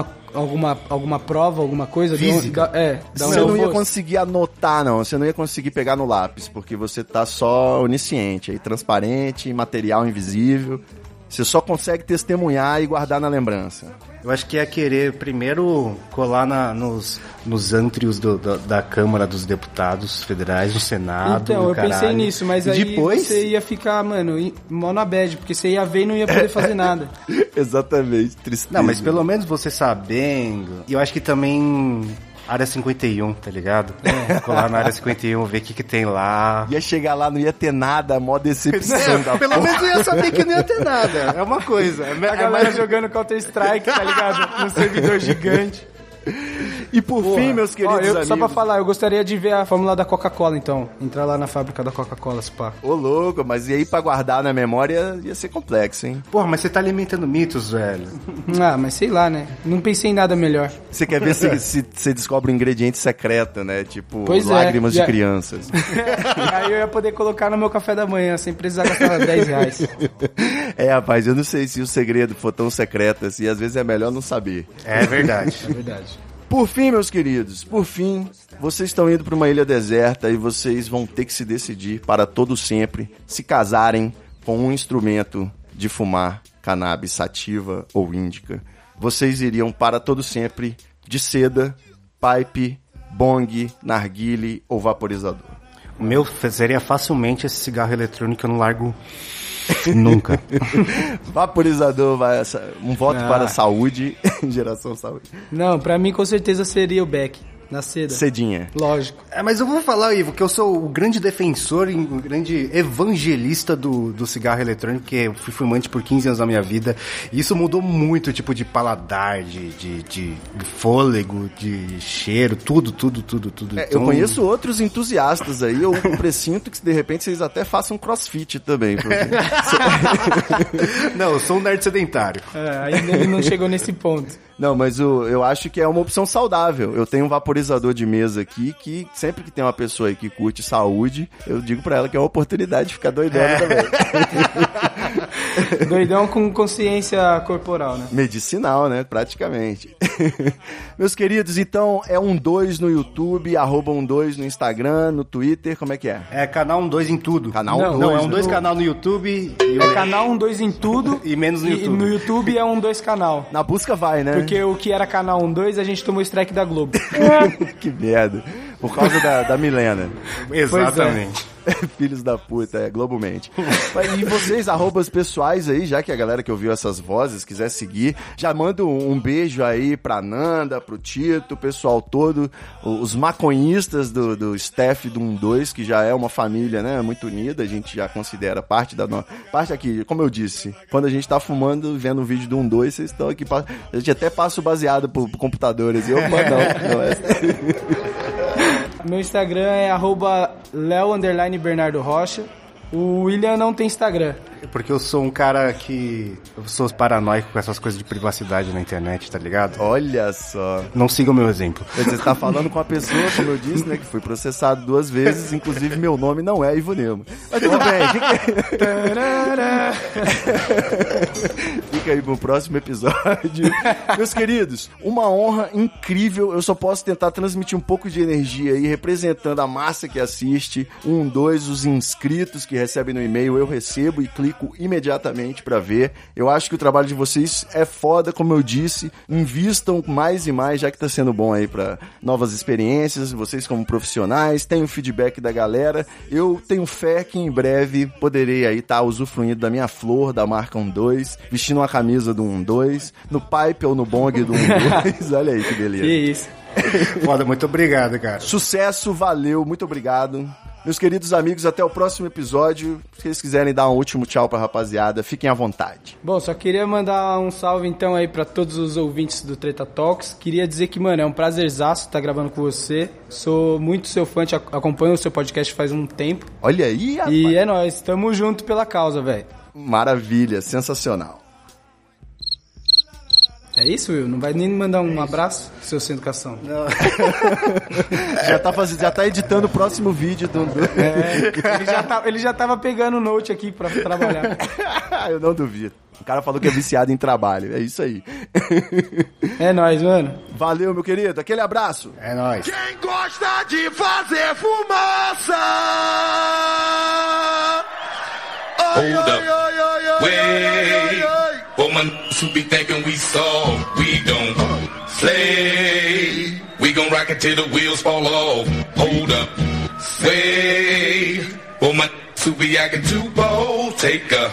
prova, alguma coisa? Física. Da onde Você eu não ia fosse? conseguir anotar, não. Você não ia conseguir pegar no lápis, porque você tá só onisciente, aí, transparente, material invisível. Você só consegue testemunhar e guardar na lembrança. Eu acho que ia querer primeiro colar nos ântrios da Câmara dos Deputados Federais, do Senado. Então, do eu pensei caralho. nisso, mas E aí depois, você ia ficar, mano, mó na bad, porque você ia ver e não ia poder fazer nada. Exatamente, tristeza. Não, mas pelo menos você sabendo. E eu acho que também Área 51, tá ligado? Colar na Área 51, ver o que tem lá. Ia chegar lá, não ia ter nada, mó decepção da Pelo menos eu ia saber que não ia ter nada. É uma coisa. A galera jogando Counter-Strike, tá ligado? Num servidor gigante. E por fim, meus queridos amigos... Só pra falar, eu gostaria de ver a fórmula da Coca-Cola, então. Entrar lá na fábrica da Coca-Cola, se pá. Ô, louco, mas e aí pra guardar na memória ia ser complexo, hein? Porra, mas você tá alimentando mitos, velho. Ah, mas sei lá, né? Não pensei em nada melhor. Você quer ver se você descobre um ingrediente secreto, né? Tipo, Pois é, lágrimas de já- crianças. Aí eu ia poder colocar no meu café da manhã, sem precisar gastar 10 reais. É, rapaz, eu não sei se o segredo for tão secreto assim, às vezes é melhor não saber. É verdade. É verdade. Por fim, meus queridos, por fim, vocês estão indo para uma ilha deserta e vocês vão ter que se decidir para todo sempre se casarem com um instrumento de fumar cannabis sativa ou índica. Vocês iriam para todo sempre de seda, pipe, bong, narguile ou vaporizador. O meu seria facilmente esse cigarro eletrônico que eu não largo nunca. Vaporizador, um voto para a saúde, geração saúde. Não, pra mim com certeza seria o Beck, na seda. Cedinha. Lógico. É, mas eu vou falar, Ivo, que eu sou o grande defensor e o grande evangelista do cigarro eletrônico, porque eu fui fumante por 15 anos da minha vida, e isso mudou muito, tipo, de paladar, de fôlego, de cheiro, tudo. Eu conheço outros entusiastas aí, eu presinto que de repente vocês até façam crossfit também. Porque... Não, eu sou um nerd sedentário. Ainda ele não chegou nesse ponto. Não, mas eu acho que é uma opção saudável. Eu tenho um vaporizador de mesa aqui que sempre que tem uma pessoa aí que curte saúde, eu digo pra ela que é uma oportunidade de ficar doidona também. Doidão com consciência corporal, né? Medicinal, né? Praticamente. Meus queridos, então é 12 no YouTube, @12 no Instagram, no Twitter, como é que é? É canal 12 em tudo. Canal Não, 12, Não, é né? 12 canal no YouTube. É canal 12 em tudo. E menos no E YouTube. no YouTube é 12 canal. Na busca vai, né? Porque o que era canal 12 a gente tomou strike da Globo. Que merda. Por causa da Milena. Exatamente. Filhos da puta, globalmente. E vocês, arrobas pessoais aí, já que a galera que ouviu essas vozes quiser seguir, já mando um beijo aí pra Nanda, pro Tito, o pessoal todo, os maconhistas do staff do 12, que já é uma família, né, muito unida, a gente já considera parte da nossa... Parte aqui, como eu disse, quando a gente tá fumando, vendo um vídeo do 12, vocês estão aqui, a gente até passa o baseado pro computador, assim, opa, não é... Meu Instagram é @Leo_Bernardo Rocha. O William não tem Instagram. Porque eu sou um cara que... Eu sou paranoico com essas coisas de privacidade na internet, tá ligado? Olha só. Não siga o meu exemplo. Você tá falando com uma pessoa, como eu disse, né, que foi processado 2 vezes, inclusive meu nome não é Ivo Nemo. Mas tudo bem, fica aí pro próximo episódio. Meus queridos, uma honra incrível. Eu só posso tentar transmitir um pouco de energia aí, representando a massa que assiste, 1, 2, os inscritos que recebem no e-mail, eu recebo e clico imediatamente pra ver. Eu acho que o trabalho de vocês é foda, como eu disse. Invistam mais e mais, já que tá sendo bom aí pra novas experiências, vocês como profissionais, tem o feedback da galera. Eu tenho fé que em breve poderei aí estar usufruindo da minha flor da marca 1-2, vestindo uma camisa do 1-2, no pipe ou no bong do 1-2. Olha aí que beleza. Que isso. Foda, muito obrigado, cara. Sucesso, valeu, muito obrigado. Meus queridos amigos, até o próximo episódio. Se vocês quiserem dar um último tchau pra rapaziada, fiquem à vontade. Bom, só queria mandar um salve então aí pra todos os ouvintes do Treta Talks. Queria dizer que, mano, é um prazerzaço estar gravando com você. Sou muito seu fã, acompanho o seu podcast faz um tempo. Olha aí, rapaz. E é nóis, tamo junto pela causa, velho. Maravilha, sensacional. É isso, Will? Não vai nem mandar um abraço, seu sem educação? Não. Já tá editando o próximo vídeo do... Ele já tava pegando o note aqui pra trabalhar. Eu não duvido. O cara falou que é viciado em trabalho. É isso aí. É nóis, mano. Valeu, meu querido. Aquele abraço. É nóis. Quem gosta de fazer fumaça? Oi, oi, oi, oi, oi, oi, oi. Woman who be thinking we soft, we don't play. We gon' rock it till the wheels fall off. Hold up, sway. Woman who be acting too bold, take a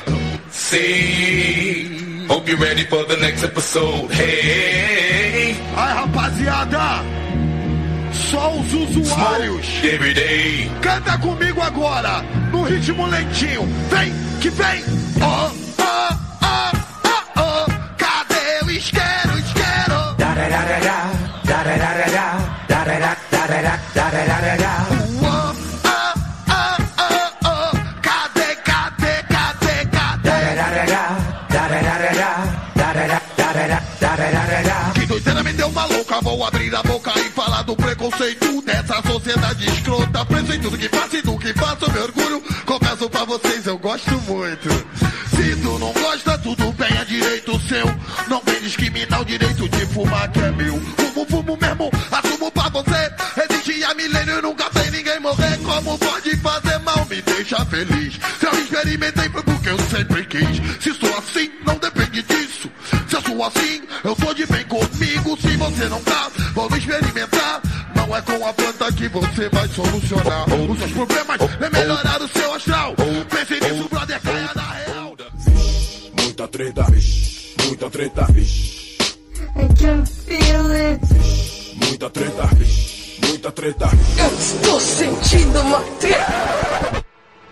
seat. Hope you're ready for the next episode. Hey, ai rapaziada, só os usuários. Every day. Canta comigo agora, no ritmo lentinho. Vem, que vem. Oh, oh, oh, oh, oh. Cadê o isqueiro, isqueiro? Da da da da da da da da da da da da da da da da. Oh, oh, oh, oh, oh. Cadê, cadê, cadê, cadê? Da da da da da da da da da da da da. Que doideira me deu uma louca, vou abrir a boca e falar do preconceito dessa sociedade escrota. Preso em tudo que faço e do que faço, meu orgulho. Confesso pra vocês, eu gosto muito. Se tu não gosta, tudo bem, é direito seu. Não vem discriminar o direito de fumar que é meu. Fumo, fumo mesmo, assumo pra você. Existe há milênio e nunca tem ninguém morrer. Como pode fazer mal, me deixa feliz. Se eu experimentei foi porque eu sempre quis. Se sou assim, não depende disso. Se eu sou assim, eu sou de bem comigo. Se você não tá, vamos experimentar. Não é com a planta que você vai solucionar os seus problemas, é melhorar o seu astral. Pense nisso, brother, caia na real. Muita treta, muita treta, I can feel it. muita treta, muita treta. Eu estou sentindo uma treta.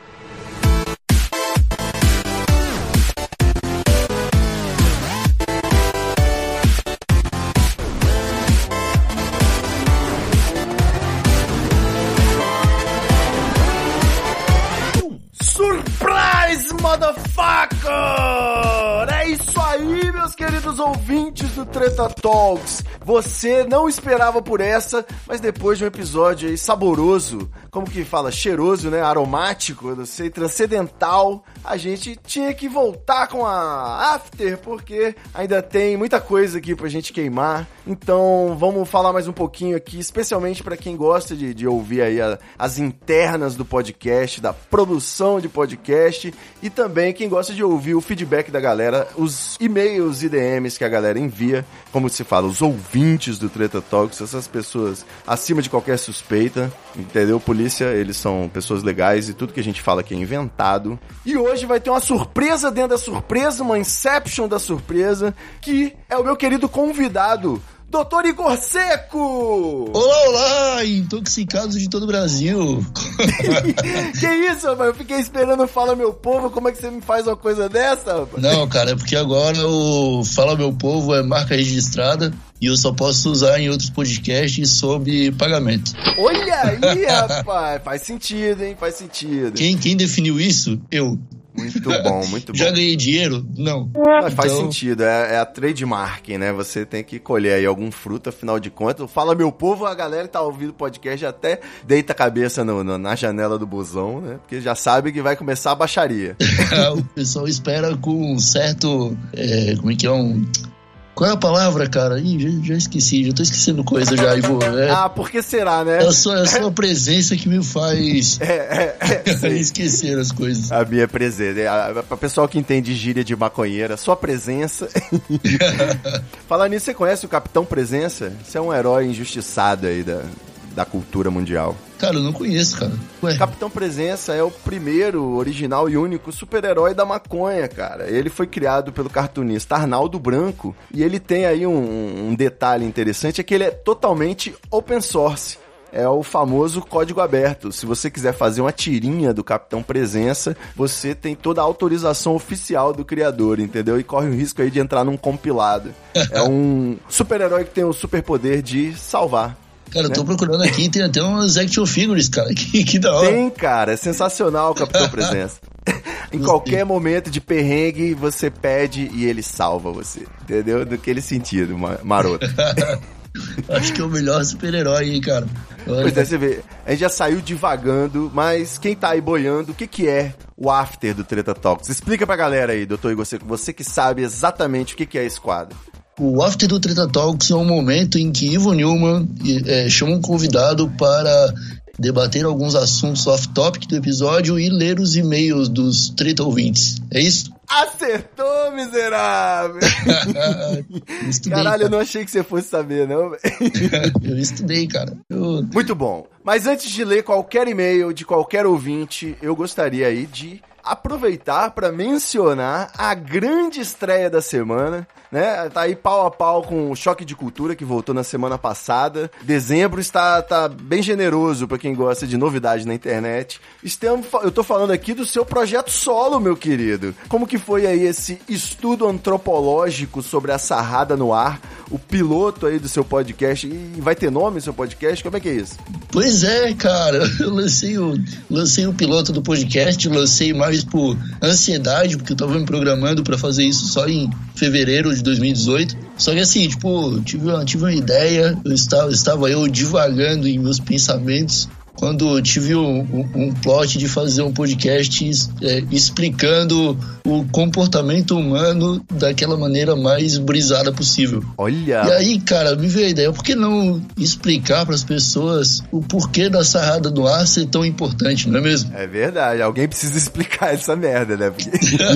Surprise, motherfucker! É isso aí, meus queridos ouvintes do Treta Talks. Você não esperava por essa, mas depois de um episódio aí saboroso, como que fala, cheiroso, né, aromático, eu não sei, transcendental, a gente tinha que voltar com a After, porque ainda tem muita coisa aqui pra gente queimar. Então, vamos falar mais um pouquinho aqui, especialmente pra quem gosta de ouvir aí as internas do podcast, da produção de podcast, e também quem gosta de ouvir o feedback da galera, os e-mails e DMs que a galera envia, como se fala, os ouvintes do Treta Talks, essas pessoas acima de qualquer suspeita, entendeu? Polícia, eles são pessoas legais e tudo que a gente fala aqui é inventado. E hoje vai ter uma surpresa dentro da surpresa, uma inception da surpresa, que é o meu querido convidado, Dr. Igor Seco! Olá, olá, intoxicados de todo o Brasil! Que isso, rapaz? Eu fiquei esperando Fala Meu Povo, como é que você me faz uma coisa dessa, rapaz? Não, cara, é porque agora o Fala Meu Povo é marca registrada e eu só posso usar em outros podcasts sob pagamento. Olha aí, rapaz! Faz sentido, hein? Faz sentido. Quem definiu isso? Eu. Muito bom, muito bom. Já ganhei dinheiro? Não. Mas faz sentido, é a trademark, né? Você tem que colher aí algum fruto, afinal de contas. Fala meu povo, a galera que tá ouvindo o podcast até deita a cabeça na janela do busão, né? Porque já sabe que vai começar a baixaria. O pessoal espera com um certo... como é que é? Qual é a palavra, cara? Ih, já esqueci, já tô esquecendo coisa já. Por que será, né? É a sua presença que me faz esquecer as coisas. A minha presença. Pra pessoal que entende gíria de maconheira, sua presença. Falar nisso, você conhece o Capitão Presença? Você é um herói injustiçado aí da cultura mundial. Cara, eu não conheço, cara. Ué. Capitão Presença é o primeiro, original e único super-herói da maconha, cara. Ele foi criado pelo cartunista Arnaldo Branco e ele tem aí um detalhe interessante, é que ele é totalmente open source. É o famoso código aberto. Se você quiser fazer uma tirinha do Capitão Presença, você tem toda a autorização oficial do criador, entendeu? E corre o risco aí de entrar num compilado. É um super-herói que tem o superpoder de salvar. Cara, eu tô procurando aqui, tem até umas action figures, cara, que da hora. Tem, cara, é sensacional o Capitão Presença. Em qualquer momento de perrengue, você pede e ele salva você, entendeu? Naquele sentido, maroto. Acho que é o melhor super-herói aí, cara. Olha. Pois é, você vê, a gente já saiu divagando, mas quem tá aí boiando, o que é o after do Treta Talks? Explica pra galera aí, doutor Igor Seco, você que sabe exatamente o que é esse quadro. O After do Treta Talks é um momento em que Ivo Newman chama um convidado para debater alguns assuntos off-topic do episódio e ler os e-mails dos Treta ouvintes. É isso? Acertou, miserável! Caralho, eu não achei que você fosse saber, não. Eu estudei, cara. Muito bom. Mas antes de ler qualquer e-mail de qualquer ouvinte, eu gostaria aí de aproveitar para mencionar a grande estreia da semana, né? Tá aí pau a pau com o Choque de Cultura, que voltou na semana passada. Dezembro está bem generoso para quem gosta de novidade na internet. Eu tô falando aqui do seu projeto solo, meu querido. Como que foi aí esse estudo antropológico sobre a sarrada no ar, o piloto aí do seu podcast? E vai ter nome o seu podcast? Como é que é isso? Pois é, cara. Eu lancei o piloto do podcast, lancei mais por ansiedade, porque eu tava me programando pra fazer isso só em fevereiro de 2018. Só que assim, tive uma ideia, estava eu divagando em meus pensamentos, quando eu tive um plot de fazer um podcast explicando o comportamento humano daquela maneira mais brisada possível. Olha! E aí, cara, me veio a ideia, por que não explicar para as pessoas o porquê da sarrada no ar ser tão importante, não é mesmo? É verdade, alguém precisa explicar essa merda, né? Porque...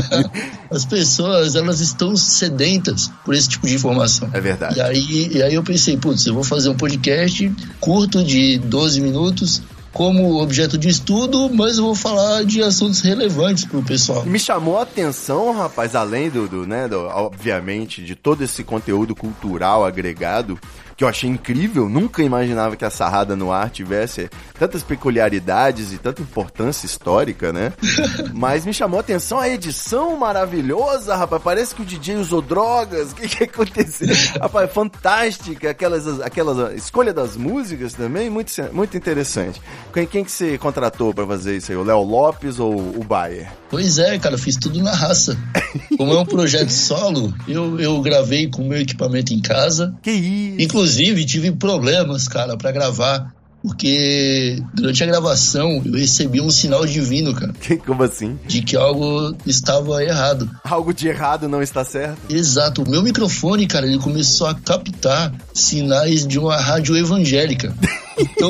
As pessoas, elas estão sedentas por esse tipo de informação. É verdade. E aí eu pensei, eu vou fazer um podcast curto de 12 minutos, como objeto de estudo, mas eu vou falar de assuntos relevantes pro pessoal. Me chamou a atenção, rapaz, além obviamente, de todo esse conteúdo cultural agregado, que eu achei incrível, nunca imaginava que a sarrada no ar tivesse tantas peculiaridades e tanta importância histórica, né? Mas me chamou a atenção a edição maravilhosa, rapaz, parece que o DJ usou drogas, o que aconteceu? Rapaz, fantástica, aquelas escolha das músicas também, muito, muito interessante. Quem que você contratou pra fazer isso aí, o Léo Lopes ou o Bayer? Pois é, cara, eu fiz tudo na raça. Como é um projeto solo, eu gravei com o meu equipamento em casa. Que isso? Inclusive, tive problemas, cara, pra gravar, porque durante a gravação eu recebi um sinal divino, cara. Como assim? De que algo estava errado. Algo de errado não está certo? Exato. O meu microfone, cara, ele começou a captar sinais de uma rádio evangélica. Então,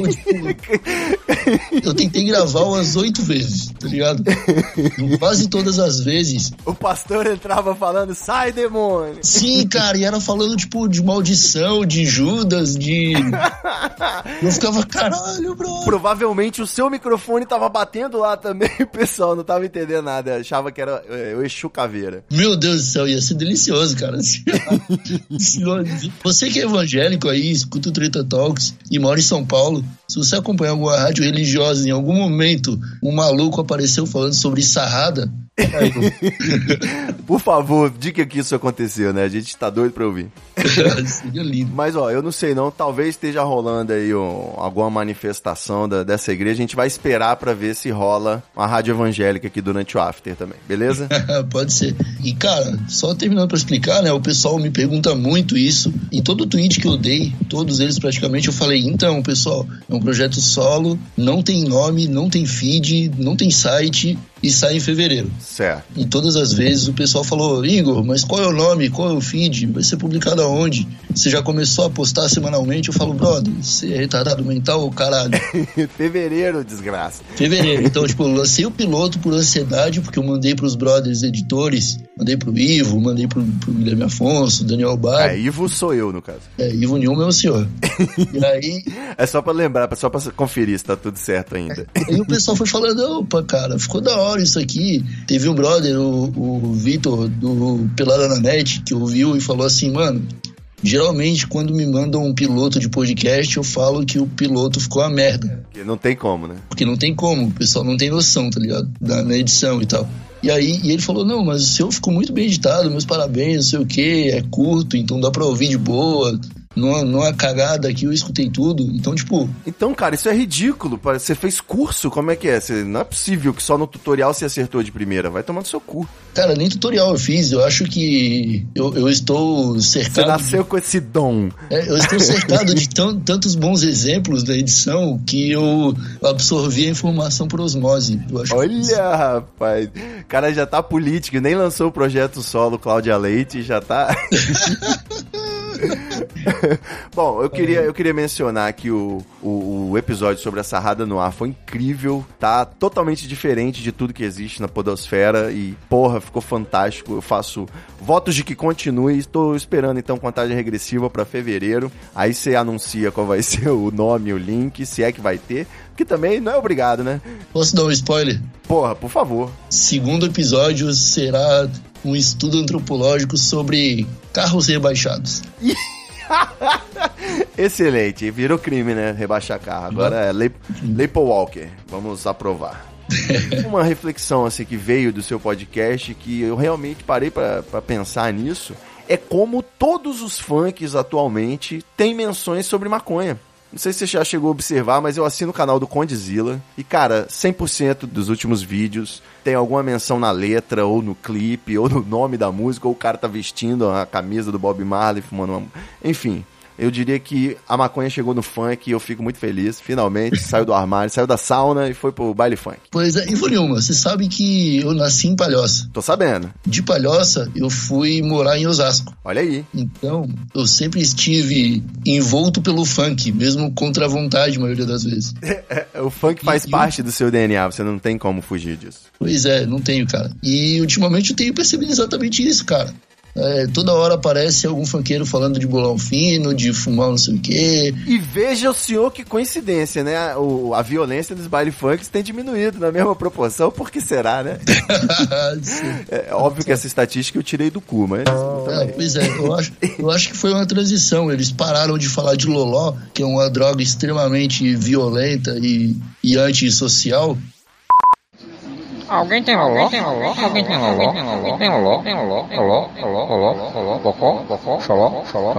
eu tentei gravar umas 8 vezes, tá ligado? Quase todas as vezes. O pastor entrava falando, sai, demônio! Sim, cara, e era falando, de maldição, de Judas, Eu ficava, caralho, bro. Provavelmente o seu microfone tava batendo lá também, o pessoal não tava entendendo nada, achava que era o Exu Caveira. Meu Deus do céu, ia ser delicioso, cara. Você que é evangélico aí, escuta o Treta Talks e mora em São Paulo, se você acompanhar alguma rádio religiosa, em algum momento um maluco apareceu falando sobre sarrada, Por favor, diga que isso aconteceu, né? A gente tá doido pra ouvir. Seria lindo. Mas, ó, eu não sei não, talvez esteja rolando aí alguma manifestação dessa igreja. A gente vai esperar pra ver se rola uma rádio evangélica aqui durante o after também, beleza? Pode ser. E, cara, só terminando pra explicar, né? O pessoal me pergunta muito isso. Em todo tweet que eu dei, todos eles praticamente, eu falei, então, pessoal, é um projeto solo, não tem nome, não tem feed, não tem site e sai em fevereiro. Certo. E todas as vezes o pessoal falou, Igor, mas qual é o nome? Qual é o feed? Vai ser publicado aonde? Você já começou a postar semanalmente? Eu falo, brother, você é retardado mental ou caralho? Fevereiro, desgraça. Fevereiro. Então, tipo, eu lancei o piloto por ansiedade, porque eu mandei pros brothers editores, mandei pro Ivo, mandei pro Guilherme Afonso, Daniel Bar. Ivo sou eu, no caso. Ivo Nilma é o senhor. E aí... É só pra lembrar, só pra conferir se tá tudo certo ainda. E o pessoal foi falando, opa, cara, ficou da hora isso aqui. Teve um brother, o Vitor, do Pelada na Net, que ouviu e falou assim, mano, geralmente quando me mandam um piloto de podcast, eu falo que o piloto ficou uma merda. Porque não tem como, né? Porque não tem como, o pessoal não tem noção, tá ligado? Na edição e tal. E aí ele falou, não, mas o seu ficou muito bem editado, meus parabéns, não sei o que, é curto, então dá pra ouvir de boa. Numa cagada aqui, eu escutei tudo. Então, tipo... Então, cara, isso é ridículo. Você fez curso? Como é que é? Não é possível que só no tutorial você acertou de primeira. Vai tomando seu cu. Cara, nem tutorial eu fiz. Eu acho que eu estou cercado... Você nasceu com esse dom. Eu estou cercado de tantos bons exemplos da edição que eu absorvi a informação por osmose. Eu acho. Olha, rapaz. O cara já tá político. Nem lançou o projeto solo Cláudia Leite. Já tá... Bom, eu queria mencionar que o episódio sobre a Sarrada no Ar foi incrível, tá totalmente diferente de tudo que existe na podosfera e, porra, ficou fantástico. Eu faço votos de que continue, estou esperando então contagem regressiva pra fevereiro, aí você anuncia qual vai ser o nome, o link, se é que vai ter, que também não é obrigado, né? Posso dar um spoiler? Porra, por favor. Segundo episódio será um estudo antropológico sobre carros rebaixados. Excelente, virou crime, né? Rebaixar carro. Agora é lei Paul Walker. Vamos aprovar. Uma reflexão assim que veio do seu podcast, que eu realmente parei pra pensar nisso, é como todos os funks atualmente têm menções sobre maconha. Não sei se você já chegou a observar, mas eu assino o canal do Condzilla e, cara, 100% dos últimos vídeos tem alguma menção na letra, ou no clipe, ou no nome da música, ou o cara tá vestindo a camisa do Bob Marley, fumando uma... Enfim, eu diria que a maconha chegou no funk e eu fico muito feliz, finalmente, saiu do armário, saiu da sauna e foi pro baile funk. Pois é, Ivo Nilma, você sabe que eu nasci em Palhoça. Tô sabendo. De Palhoça, eu fui morar em Osasco. Olha aí. Então, eu sempre estive envolto pelo funk, mesmo contra a vontade, a maioria das vezes. O funk faz parte do seu DNA, você não tem como fugir disso. Pois é, não tenho, cara. E ultimamente eu tenho percebido exatamente isso, cara. Toda hora aparece algum funkeiro falando de bolão fino, de fumar não sei o quê. E veja o senhor que coincidência, né? A violência dos baile funks tem diminuído na mesma proporção, por que será, né? É óbvio que essa estatística eu tirei do cu, mas... Pois é, eu acho que foi uma transição. Eles pararam de falar de loló, que é uma droga extremamente violenta e antissocial. Alguém tem loló? Alguém tem loló? Tem loló? Tem loló? Loló? Bocó? Xoló?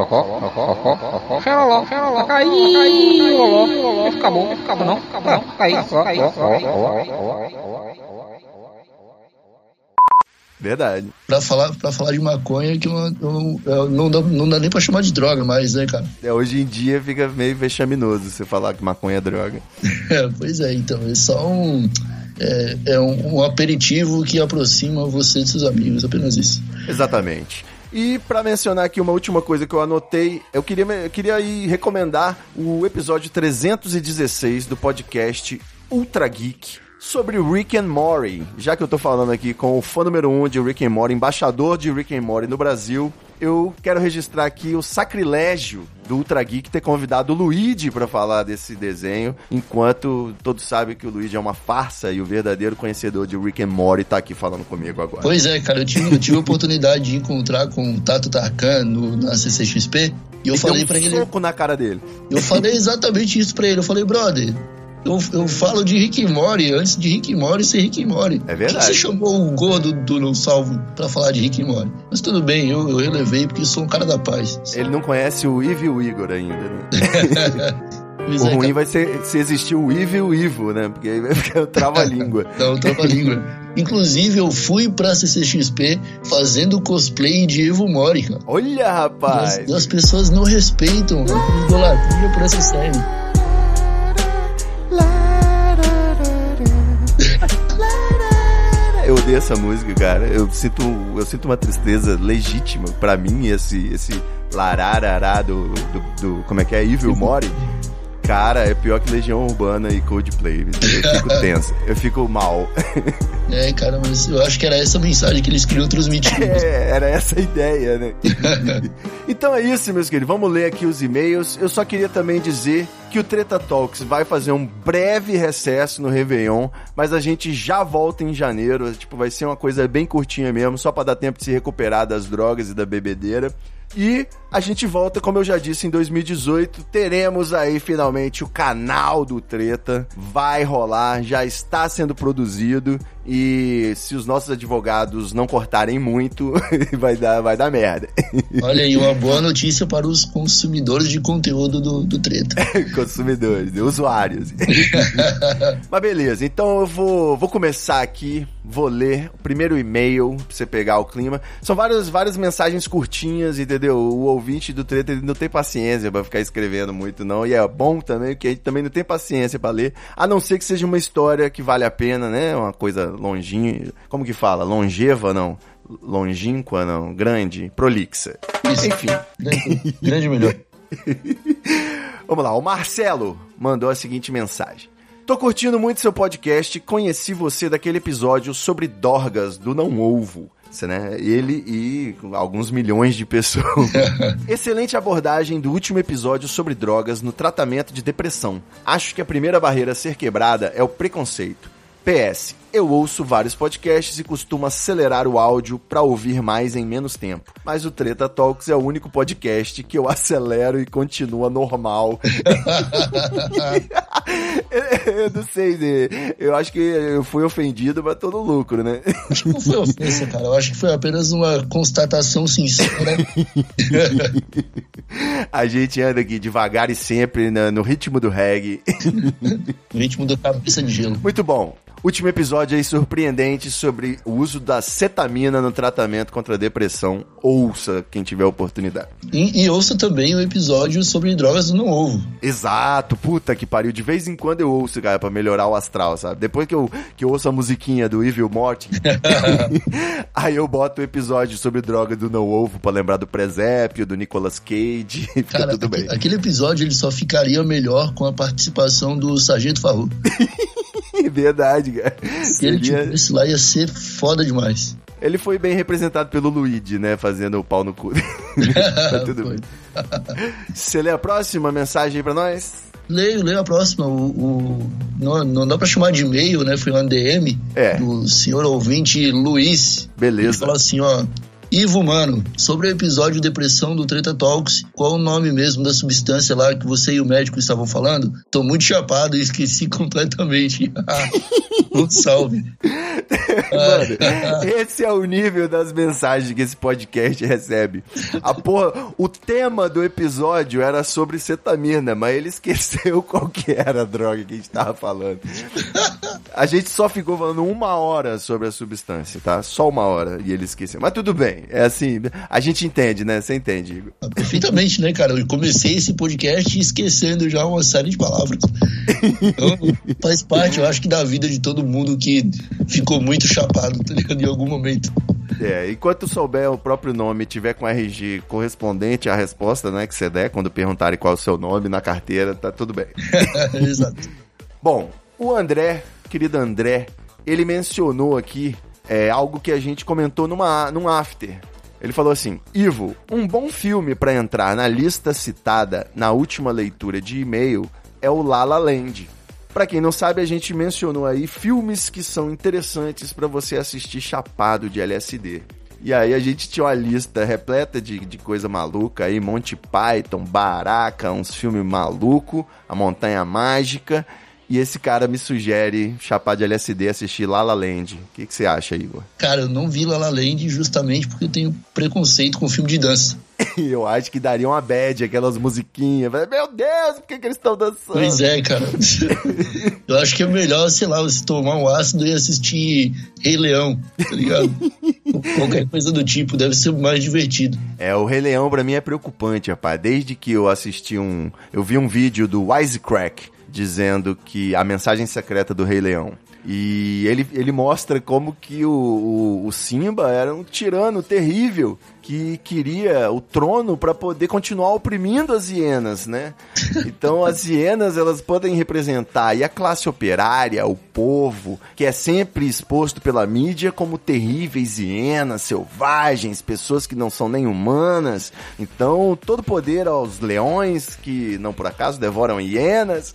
Xoló? Caiu! Loló? Acabou não? Caiu. Verdade. Pra falar de maconha, que não dá nem pra chamar de droga mais, né, cara? Hoje em dia fica meio vexaminoso você falar que maconha é droga. Pois é, então, é só um aperitivo que aproxima você de seus amigos, apenas isso. Exatamente. E pra mencionar aqui uma última coisa que eu anotei, eu queria aí recomendar o episódio 316 do podcast Ultra Geek sobre Rick and Morty. Já que eu tô falando aqui com o fã número 1 de Rick and Morty, embaixador de Rick and Morty no Brasil, eu quero registrar aqui o sacrilégio do Ultra Geek ter convidado o Luigi para falar desse desenho, enquanto todos sabem que o Luigi é uma farsa e o verdadeiro conhecedor de Rick and Morty tá aqui falando comigo agora. Pois é, cara, eu tive a oportunidade de encontrar com o Tato Tarkan na CCXP e eu falei pra ele... soco na cara dele. Eu falei exatamente isso pra ele, eu falei, brother, Eu falo de Rick e Morty antes de Rick e Morty ser Rick e Morty. É verdade. Por que você chamou o gordo do Não Salvo pra falar de Rick e Morty? Mas tudo bem, eu relevei porque sou um cara da paz. Ele não conhece o Evil Igor ainda, né? O ruim vai ser se existir o Evil Ivo, né? Porque aí vai ficar o trava-língua. Não, trava-língua. Inclusive, eu fui pra CCXP fazendo cosplay de Evo Mori, cara. Olha, rapaz! E as pessoas não respeitam a idolatria por essa série. Eu odeio essa música, cara. Eu sinto uma tristeza legítima. Pra mim, esse lararará do como é que é? Evil Mori. Cara, é pior que Legião Urbana e Coldplay. Eu fico tenso, eu fico mal. É, cara, mas eu acho que era essa mensagem que eles queriam transmitir. Era essa a ideia, né? Então é isso, meus queridos. Vamos ler aqui os e-mails. Eu só queria também dizer que o Treta Talks vai fazer um breve recesso no Réveillon, mas a gente já volta em janeiro. Tipo, vai ser uma coisa bem curtinha mesmo, só pra dar tempo de se recuperar das drogas e da bebedeira. E a gente volta, como eu já disse, em 2018. Teremos aí finalmente o canal do Treta. Vai rolar, já está sendo produzido. E se os nossos advogados não cortarem muito, vai dar merda. Olha aí, uma boa notícia para os consumidores de conteúdo do Treta. Consumidores, usuários. Mas beleza, então eu vou começar aqui. Vou ler o primeiro e-mail pra você pegar o clima. São várias mensagens curtinhas, entendeu? O ouvinte do Treta ele não tem paciência pra ficar escrevendo muito, não. E é bom também, porque a gente também não tem paciência pra ler. A não ser que seja uma história que vale a pena, né? Uma coisa longínqua. Como que fala? Longeva, não? Longínqua, não? Grande? Prolixa. Isso. Enfim. Grande melhor. Vamos lá, o Marcelo mandou a seguinte mensagem. Tô curtindo muito seu podcast, conheci você daquele episódio sobre Dorgas do Não Ovo. Né? Ele e alguns milhões de pessoas. Excelente abordagem do último episódio sobre drogas no tratamento de depressão. Acho que a primeira barreira a ser quebrada é o preconceito. PS, eu ouço vários podcasts e costumo acelerar o áudio pra ouvir mais em menos tempo. Mas o Treta Talks é o único podcast que eu acelero e continua normal. Eu não sei, eu acho que eu fui ofendido, mas tô no lucro, né? Acho que não foi ofensa, cara. Eu acho que foi apenas uma constatação sincera. A gente anda aqui devagar e sempre no ritmo do reggae. No ritmo da cabeça de gelo. Muito bom. Último episódio aí surpreendente sobre o uso da cetamina no tratamento contra a depressão. Ouça quem tiver oportunidade. E ouça também o episódio sobre drogas do Não Ovo. Exato, puta que pariu. De vez em quando eu ouço, cara, pra melhorar o astral, sabe? Depois que eu ouço a musiquinha do Evil Morty, aí eu boto o episódio sobre drogas do Não Ovo pra lembrar do Presépio, do Nicolas Cage. Cara, tudo bem. Aquele episódio ele só ficaria melhor com a participação do Sargento Farru. Verdade, cara. Se ele tivesse lá, ia ser foda demais. Ele foi bem representado pelo Luigi, né? Fazendo o pau no cu. Tá tudo bem. Você lê a próxima mensagem aí pra nós? Leio a próxima. Não dá pra chamar de e-mail, né? Foi uma DM do senhor ouvinte Luiz. Beleza. Ele falou assim, ó... Ivo, mano, sobre o episódio Depressão do Treta Talks, qual o nome mesmo da substância lá que você e o médico estavam falando? Tô muito chapado e esqueci completamente. Um salve. Mano, esse é o nível das mensagens que esse podcast recebe. O tema do episódio era sobre cetamina, mas ele esqueceu qual que era a droga que a gente tava falando. A gente só ficou falando 1 hora sobre a substância, tá? Só 1 hora e ele esqueceu. Mas tudo bem, é assim, a gente entende, né? Você entende, Igor? Perfeitamente, né, cara? Eu comecei esse podcast esquecendo já uma série de palavras. Então, faz parte, eu acho que da vida de todo mundo que ficou muito chapado, tá ligado? Em algum momento. Enquanto souber o próprio nome e tiver com RG correspondente à resposta, né, que você der, quando perguntarem qual é o seu nome na carteira, tá tudo bem. Exato. Bom, o André, querido André, ele mencionou aqui algo que a gente comentou num after. Ele falou assim: Ivo, um bom filme pra entrar na lista citada na última leitura de e-mail é o La La Land. Pra quem não sabe, a gente mencionou aí filmes que são interessantes pra você assistir chapado de LSD. E aí a gente tinha uma lista repleta de coisa maluca aí, Monty Python, Baraka, uns filmes malucos, A Montanha Mágica. e esse cara me sugere chapar de LSD e assistir La La Land. O que você acha, Igor? Cara, eu não vi La La Land justamente porque eu tenho preconceito com filme de dança. Eu acho que daria uma bad, aquelas musiquinhas. Meu Deus, por que eles estão dançando? Pois é, cara. Eu acho que é melhor, sei lá, você tomar um ácido e assistir Rei Leão, tá ligado? Qualquer coisa do tipo, deve ser mais divertido. O Rei Leão pra mim é preocupante, rapaz. Desde que eu eu vi um vídeo do Wisecrack dizendo que a mensagem secreta do Rei Leão. E ele mostra como que o Simba era um tirano terrível que queria o trono para poder continuar oprimindo as hienas, né? Então as hienas, elas podem representar e a classe operária, o povo, que é sempre exposto pela mídia como terríveis hienas, selvagens, pessoas que não são nem humanas. Então todo poder aos leões, que não por acaso devoram hienas.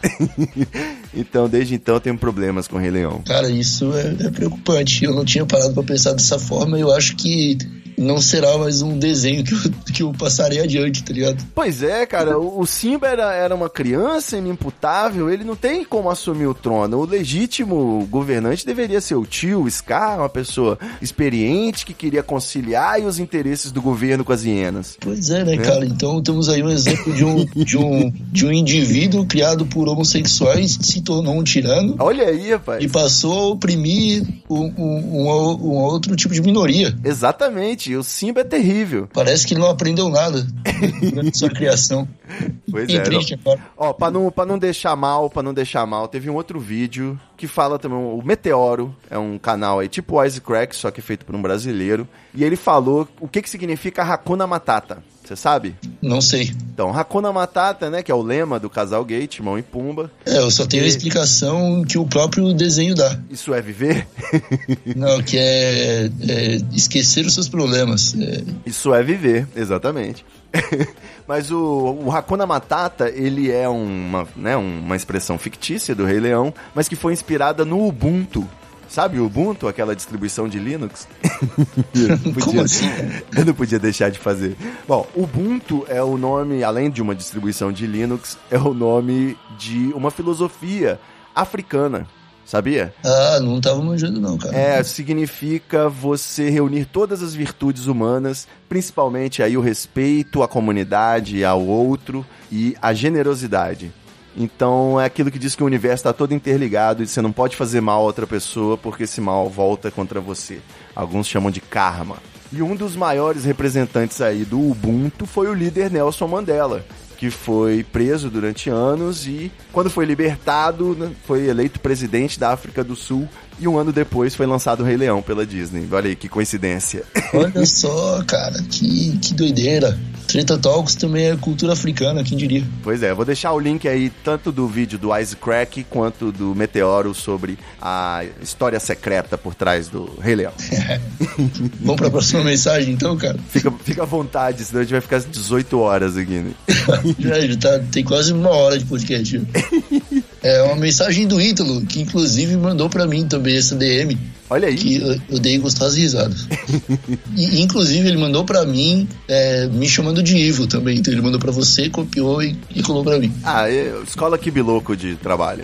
Então desde então eu tenho problemas com o Rei Leão. Cara, isso é preocupante. Eu não tinha parado pra pensar dessa forma. Eu acho que não será mais um desenho que eu passarei adiante, tá ligado? Pois é, cara. O Simba era uma criança inimputável. Ele não tem como assumir o trono. O legítimo governante deveria ser o tio, o Scar, uma pessoa experiente que queria conciliar os interesses do governo com as hienas. Pois é, né, cara? Então temos aí um exemplo de um indivíduo criado por homossexuais que se tornou um tirano. Olha aí, rapaz. E passou a oprimir um outro tipo de minoria. Exatamente. O Simba é terrível. Parece que ele não aprendeu nada durante sua criação. Pois é. Triste, ó, pra não deixar mal, teve um outro vídeo que fala também, o Meteoro, é um canal aí, tipo o Wisecrack, só que feito por um brasileiro, e ele falou o que significa Hakuna Matata. Você sabe? Não sei. Então, Hakuna Matata, né, que é o lema do casal gay, Timão e Pumba. Eu só tenho a explicação que o próprio desenho dá. Isso é viver? Não, que é esquecer os seus problemas. Isso é viver, exatamente. Mas o Hakuna Matata, ele é uma expressão fictícia do Rei Leão, mas que foi inspirada no Ubuntu. Sabe o Ubuntu, aquela distribuição de Linux? Como assim? Eu não podia deixar de fazer. Bom, Ubuntu é o nome, além de uma distribuição de Linux, é o nome de uma filosofia africana. Sabia? Ah, não tava manjando não, cara. Significa você reunir todas as virtudes humanas, principalmente aí o respeito à comunidade, ao outro e a generosidade. Então é aquilo que diz que o universo está todo interligado e você não pode fazer mal a outra pessoa porque esse mal volta contra você. Alguns chamam de karma. E um dos maiores representantes aí do Ubuntu foi o líder Nelson Mandela, que foi preso durante anos e, quando foi libertado, foi eleito presidente da África do Sul e um ano depois foi lançado o Rei Leão pela Disney. Olha aí, que coincidência. Olha só, cara, que doideira. Treta Talks também é cultura africana, quem diria? Pois é, vou deixar o link aí tanto do vídeo do Wisecrack quanto do Meteoro sobre a história secreta por trás do Rei Leão. Vamos pra próxima mensagem então, cara? Fica à vontade, senão a gente vai ficar às 18 horas aqui, né? Já tem quase 1 hora de podcast. É uma mensagem do Ítalo, que inclusive mandou pra mim também essa DM. Olha aí. Que eu dei gostosas risadas. E inclusive ele mandou pra mim, me chamando de Ivo também. Então ele mandou pra você, copiou e colou pra mim. Escola Kibiloco de trabalho.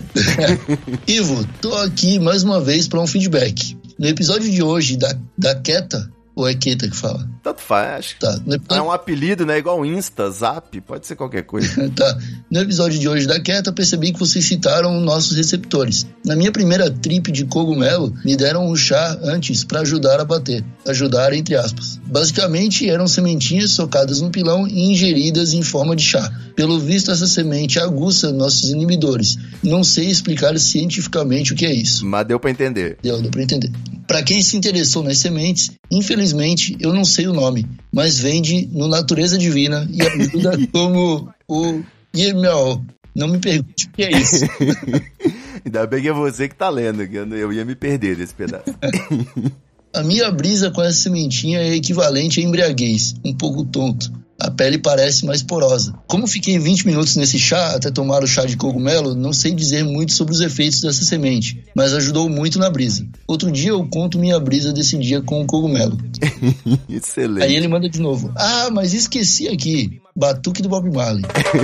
Ivo, tô aqui mais uma vez pra um feedback. No episódio de hoje da Queta, ou é Queta que fala? Tanto faz. Tá. É um apelido, né? Igual Insta, Zap, pode ser qualquer coisa. Tá. No episódio de hoje da Queta, percebi que vocês citaram nossos receptores. Na minha primeira trip de cogumelo, me deram um chá antes pra ajudar a bater. Ajudar, entre aspas. Basicamente, eram sementinhas socadas no pilão e ingeridas em forma de chá. Pelo visto, essa semente aguça nossos inibidores. Não sei explicar cientificamente o que é isso. Mas deu pra entender. Deu pra entender. Pra quem se interessou nas sementes, infelizmente, eu não sei o nome, mas vende no Natureza Divina e ajuda como o IMO. Não me pergunte o que é isso. Ainda bem que é você que tá lendo, que eu ia me perder desse pedaço. A minha brisa com essa sementinha é equivalente a embriaguez, um pouco tonto. a pele parece mais porosa. Como fiquei 20 minutos nesse chá, até tomar o chá de cogumelo, não sei dizer muito sobre os efeitos dessa semente, mas ajudou muito na brisa. Outro dia eu conto minha brisa desse dia com o cogumelo. Excelente. Aí ele manda de novo. Mas esqueci aqui. Batuque do Bob Marley.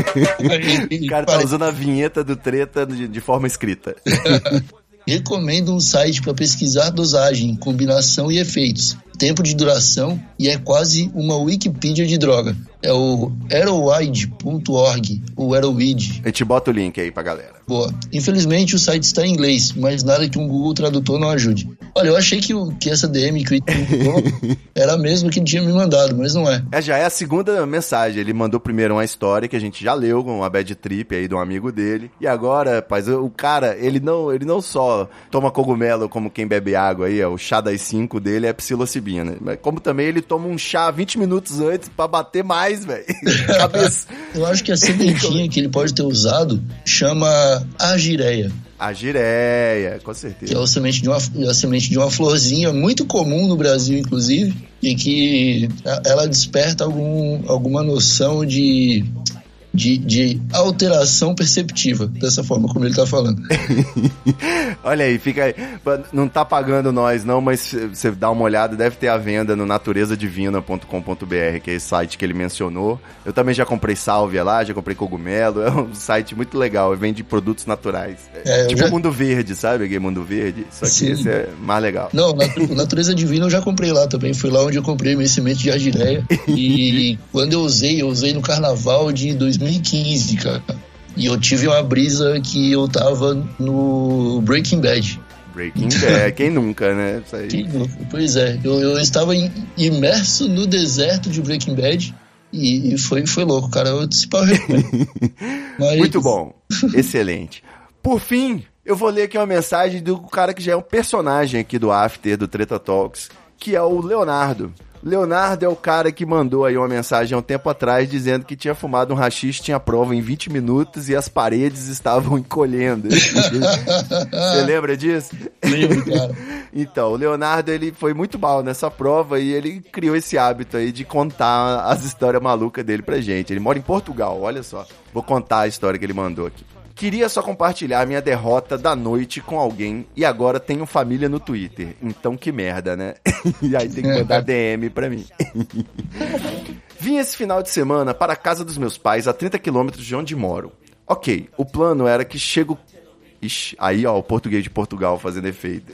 O cara tá usando a vinheta do Treta de forma escrita. Recomendo um site para pesquisar dosagem, combinação e efeitos, tempo de duração, e é quase uma Wikipedia de droga. É o Aeroweed.org, o Aeroweed. A gente bota o link aí pra galera. Boa. Infelizmente o site está em inglês, mas nada que um Google Tradutor não ajude. Olha, eu achei que essa DM que o Ito mandou era a mesma que ele tinha me mandado, mas não é. Já é a segunda mensagem. Ele mandou primeiro uma história que a gente já leu, com uma bad trip aí de um amigo dele. E agora, rapaz, o cara, ele não só toma cogumelo como quem bebe água aí, o chá das 5 dele é psilocibina. Mas como também ele toma um chá 20 minutos antes pra bater mais, velho. Eu acho que a sementinha que ele pode ter usado chama argireia. Argireia, com certeza. Que é a semente de uma florzinha muito comum no Brasil, inclusive, e que ela desperta alguma noção de alteração perceptiva, dessa forma como ele tá falando. Olha aí, fica aí. Não tá pagando nós não, mas você dá uma olhada, deve ter a venda no naturesadivina.com.br, que é esse site que ele mencionou. Eu também já comprei sálvia lá, já comprei cogumelo, é um site muito legal, vende produtos naturais. Tipo Mundo Verde, sabe? Aquele Mundo Verde, só que Sim. esse é mais legal. Não, Natureza Divina eu já comprei lá também, foi lá onde eu comprei minha semente de argireia, e quando eu usei no carnaval de 2015, cara. E eu tive uma brisa que eu tava no Breaking Bad. Breaking Bad, quem nunca, né? Isso aí. Quem nunca? Pois é, eu estava imerso no deserto de Breaking Bad e foi louco, cara. Eu disse pra Mas... Muito bom, excelente. Por fim, eu vou ler aqui uma mensagem do cara que já é um personagem aqui do After, do Treta Talks, que é o Leonardo. Leonardo é o cara que mandou aí uma mensagem há um tempo atrás dizendo que tinha fumado um haxixe, tinha prova em 20 minutos e as paredes estavam encolhendo. Você lembra disso? Lembro, cara. Então, o Leonardo, ele foi muito mal nessa prova e ele criou esse hábito aí de contar as histórias malucas dele pra gente. Ele mora em Portugal, olha só. Vou contar a história que ele mandou aqui. Queria só compartilhar minha derrota da noite com alguém e agora tenho família no Twitter. Então que merda, né? E aí tem que mandar DM pra mim. Vim esse final de semana para a casa dos meus pais a 30 quilômetros de onde moro. Ok, o plano era que chego... Ixi, aí ó, o português de Portugal fazendo efeito.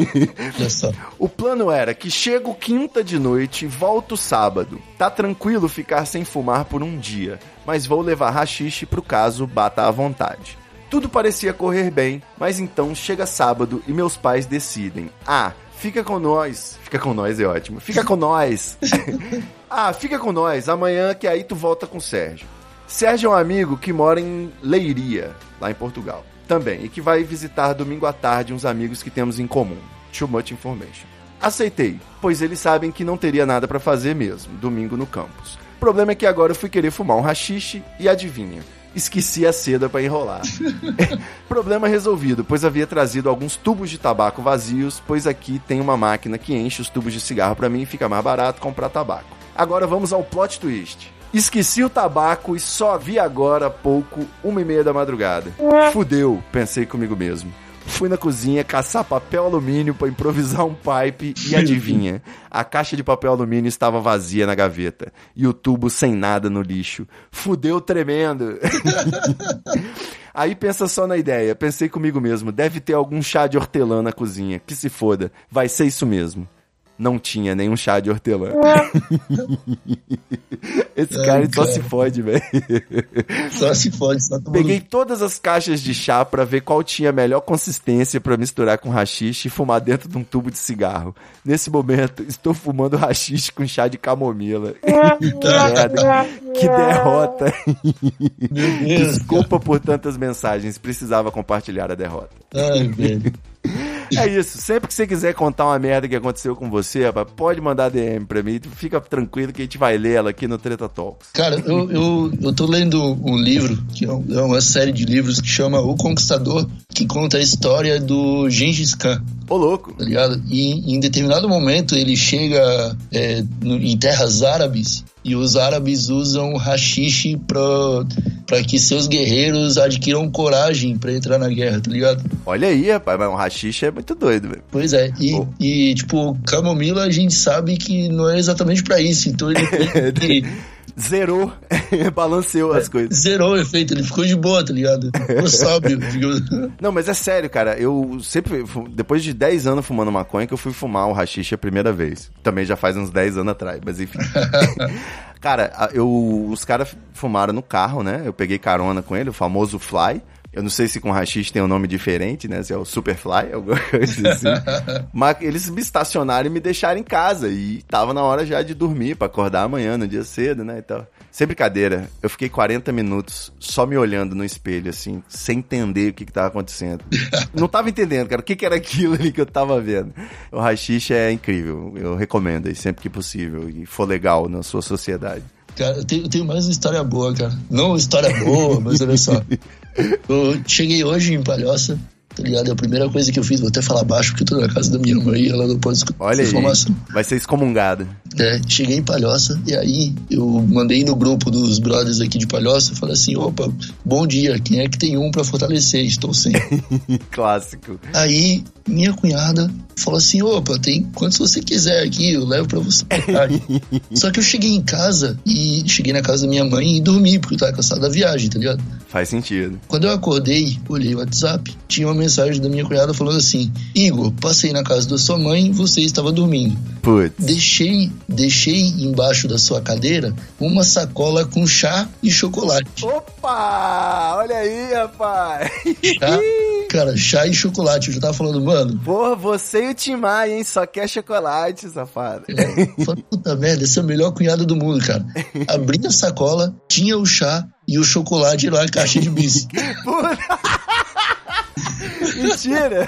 O plano era que chego quinta de noite e volto sábado. Tá tranquilo ficar sem fumar por um dia, mas vou levar haxixe pro caso bata à vontade. Tudo parecia correr bem, mas então chega sábado e meus pais decidem. Fica com nós. Fica com nós é ótimo. Fica com nós. Fica com nós. Amanhã que aí tu volta com o Sérgio. Sérgio é um amigo que mora em Leiria, lá em Portugal. Também, e que vai visitar domingo à tarde uns amigos que temos em comum. Too much information. Aceitei, pois eles sabem que não teria nada pra fazer mesmo, domingo no campus. O problema é que agora eu fui querer fumar um haxixe e adivinha, esqueci a seda pra enrolar. Problema resolvido, pois havia trazido alguns tubos de tabaco vazios, pois aqui tem uma máquina que enche os tubos de cigarro pra mim e fica mais barato comprar tabaco. Agora vamos ao plot twist. Esqueci o tabaco e só vi agora há pouco, 1h30 da madrugada. Fudeu, pensei comigo mesmo. Fui na cozinha caçar papel alumínio pra improvisar um pipe e adivinha, a caixa de papel alumínio estava vazia na gaveta e o tubo sem nada no lixo. Fudeu tremendo. Aí pensa só na ideia, pensei comigo mesmo, deve ter algum chá de hortelã na cozinha, que se foda, vai ser isso mesmo. Não tinha nenhum chá de hortelã. Esse cara só se fode, velho. Só se fode. Só Peguei todas as caixas de chá pra ver qual tinha a melhor consistência pra misturar com haxixe e fumar dentro de um tubo de cigarro. Nesse momento, estou fumando haxixe com chá de camomila. Que merda. Que derrota. Desculpa por tantas mensagens. Precisava compartilhar a derrota. Ai, velho. É isso, sempre que você quiser contar uma merda que aconteceu com você, rapaz, pode mandar DM pra mim, fica tranquilo que a gente vai ler ela aqui no Treta Talks. Cara, eu tô lendo um livro, que é uma série de livros que chama O Conquistador, que conta a história do Gengis Khan. Ô, louco. Tá ligado? E em determinado momento ele chega em terras árabes E os árabes usam haxixe pra que seus guerreiros adquiram coragem pra entrar na guerra, tá ligado? Olha aí, rapaz, mas o haxixe é muito doido, velho. Pois é, e tipo, camomila a gente sabe que não é exatamente pra isso, então ele zerou, balanceou as coisas. Zerou o efeito, ele ficou de boa, tá ligado? Ficou sábio. Não, mas é sério, cara, eu sempre, depois de 10 anos fumando maconha, que eu fui fumar o haxixe a primeira vez. Também já faz uns 10 anos atrás, mas enfim. Cara, os caras fumaram no carro, né? Eu peguei carona com ele, o famoso Fly. Eu não sei se com haxixe tem um nome diferente, né? Se é o Superfly, alguma coisa assim. Mas eles me estacionaram e me deixaram em casa. E tava na hora já de dormir, pra acordar amanhã, no dia cedo, né? Então, sem brincadeira, eu fiquei 40 minutos só me olhando no espelho, assim, sem entender o que tava acontecendo. Não tava entendendo, cara, o que era aquilo ali que eu tava vendo. O haxixe é incrível, eu recomendo aí sempre que possível e for legal na sua sociedade. Cara, eu tenho mais uma história boa, cara. Não história boa, mas olha só. Eu cheguei hoje em Palhoça, tá ligado? A primeira coisa que eu fiz, vou até falar baixo, porque eu tô na casa da minha mãe e ela não pode escutar essa informação. Vai ser excomungado. Cheguei em Palhoça e aí eu mandei no grupo dos brothers aqui de Palhoça, falei assim, opa, bom dia, quem é que tem um pra fortalecer? Estou sem. Clássico. Aí minha cunhada falou assim, opa, tem quantos você quiser aqui, eu levo pra você. Só que eu cheguei em casa e cheguei na casa da minha mãe e dormi, porque eu tava cansado da viagem, tá ligado? Faz sentido. Quando eu acordei, olhei o WhatsApp, tinha uma mensagem da minha cunhada falando assim, Igor, passei na casa da sua mãe, você estava dormindo. Putz. Deixei embaixo da sua cadeira uma sacola com chá e chocolate. Opa! Olha aí, rapaz! Chá e chocolate. Eu já tava falando, mano... Porra, você e o Tim Maia, hein? Só quer chocolate, safado. Falei, puta merda, esse é o melhor cunhado do mundo, cara. Abri a sacola, tinha o chá e o chocolate lá, a caixa de bis. Mentira!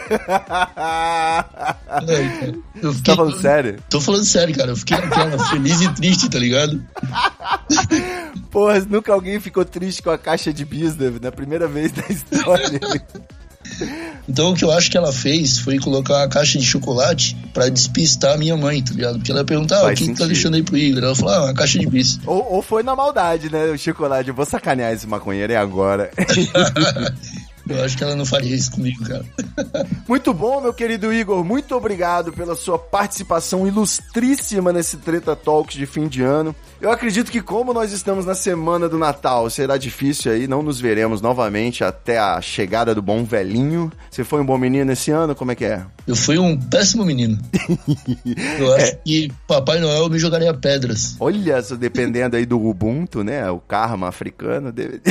Tá falando sério? Tô falando sério, cara. Eu fiquei naquela feliz e triste, tá ligado? Porra, nunca alguém ficou triste com a caixa de bis, na primeira vez da história. Então o que eu acho que ela fez foi colocar uma caixa de chocolate pra despistar a minha mãe, tá ligado? Porque ela ia perguntar, o que tá deixando aí pro Igor? Ela falou, uma caixa de bis. Ou foi na maldade, né? O chocolate, eu vou sacanear esse maconheiro, é agora. Eu acho que ela não faria isso comigo, cara. Muito bom, meu querido Igor. Muito obrigado pela sua participação ilustríssima nesse Treta Talks de fim de ano. Eu acredito que como nós estamos na semana do Natal, será difícil aí, não nos veremos novamente até a chegada do bom velhinho. Você foi um bom menino esse ano? Como é que é? Eu fui um péssimo menino. Eu acho que Papai Noel me jogaria pedras. Olha, dependendo aí do Ubuntu, né? O karma africano.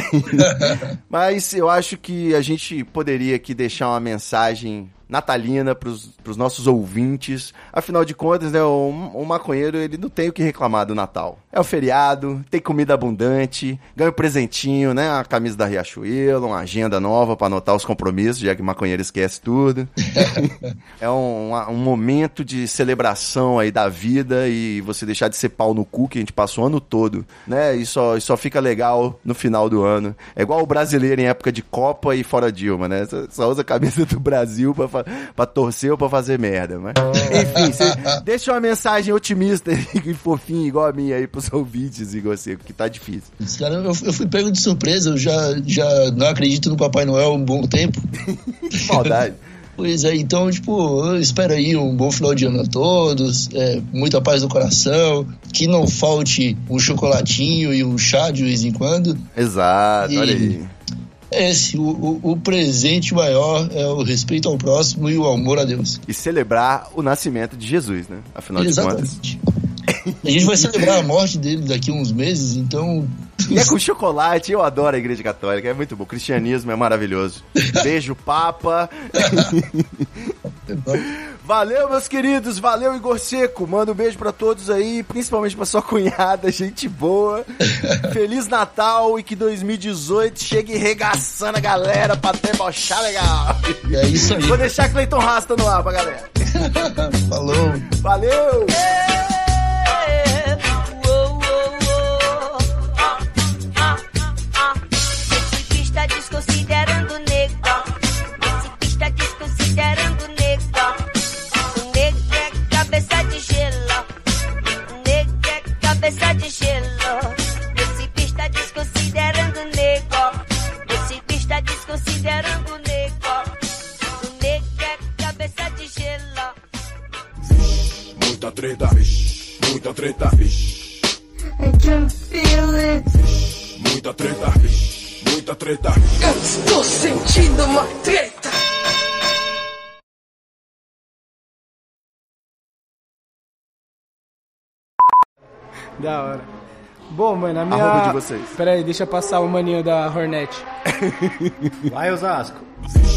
Mas eu acho que a gente poderia aqui deixar uma mensagem natalina pros nossos ouvintes. Afinal de contas, né, o maconheiro, ele não tem o que reclamar do Natal. É o feriado, tem comida abundante, ganha um presentinho, né, a camisa da Riachuelo, uma agenda nova pra anotar os compromissos, já que o maconheiro esquece tudo. É um momento de celebração aí da vida e você deixar de ser pau no cu, que a gente passou o ano todo, né, e só fica legal no final do ano. É igual o brasileiro em época de Copa e fora Dilma, né, só usa a camisa do Brasil pra torcer ou pra fazer merda, mas... Enfim, você deixa uma mensagem otimista e fofinha igual a minha aí pros ouvintes, Igor Seco, que tá difícil. Cara, eu fui pego de surpresa, eu já não acredito no Papai Noel há um bom tempo. Que maldade. Pois é, então, tipo, eu espero aí um bom final de ano a todos, muita paz no coração, que não falte um chocolatinho e um chá de vez em quando. Exato, olha aí. O presente maior é o respeito ao próximo e o amor a Deus. E celebrar o nascimento de Jesus, né? Afinal de contas. A gente vai celebrar a morte dele daqui a uns meses, então... E é com chocolate, eu adoro a Igreja Católica, é muito bom. O cristianismo é maravilhoso. Beijo, Papa. Valeu, meus queridos, valeu, Igor Seco. Manda um beijo pra todos aí, principalmente pra sua cunhada, gente boa. Feliz Natal e que 2018 chegue regaçando a galera pra debochar legal. É isso aí. Vou deixar Cleiton Rasta no ar pra galera. Falou. Valeu. Desconsiderando o nego, esse que está desconsiderando o nego é cabeça de gelo, o nego é cabeça de gelo. Muita treta, vixe, muita treta, vixe. I can feel it. Muita treta, vixe, muita treta. Eu estou sentindo uma treta. Da hora. Bom, mano, a minha... Arroba de vocês. Pera aí, deixa eu passar o maninho da Hornet. Vai, Osasco. Vixe,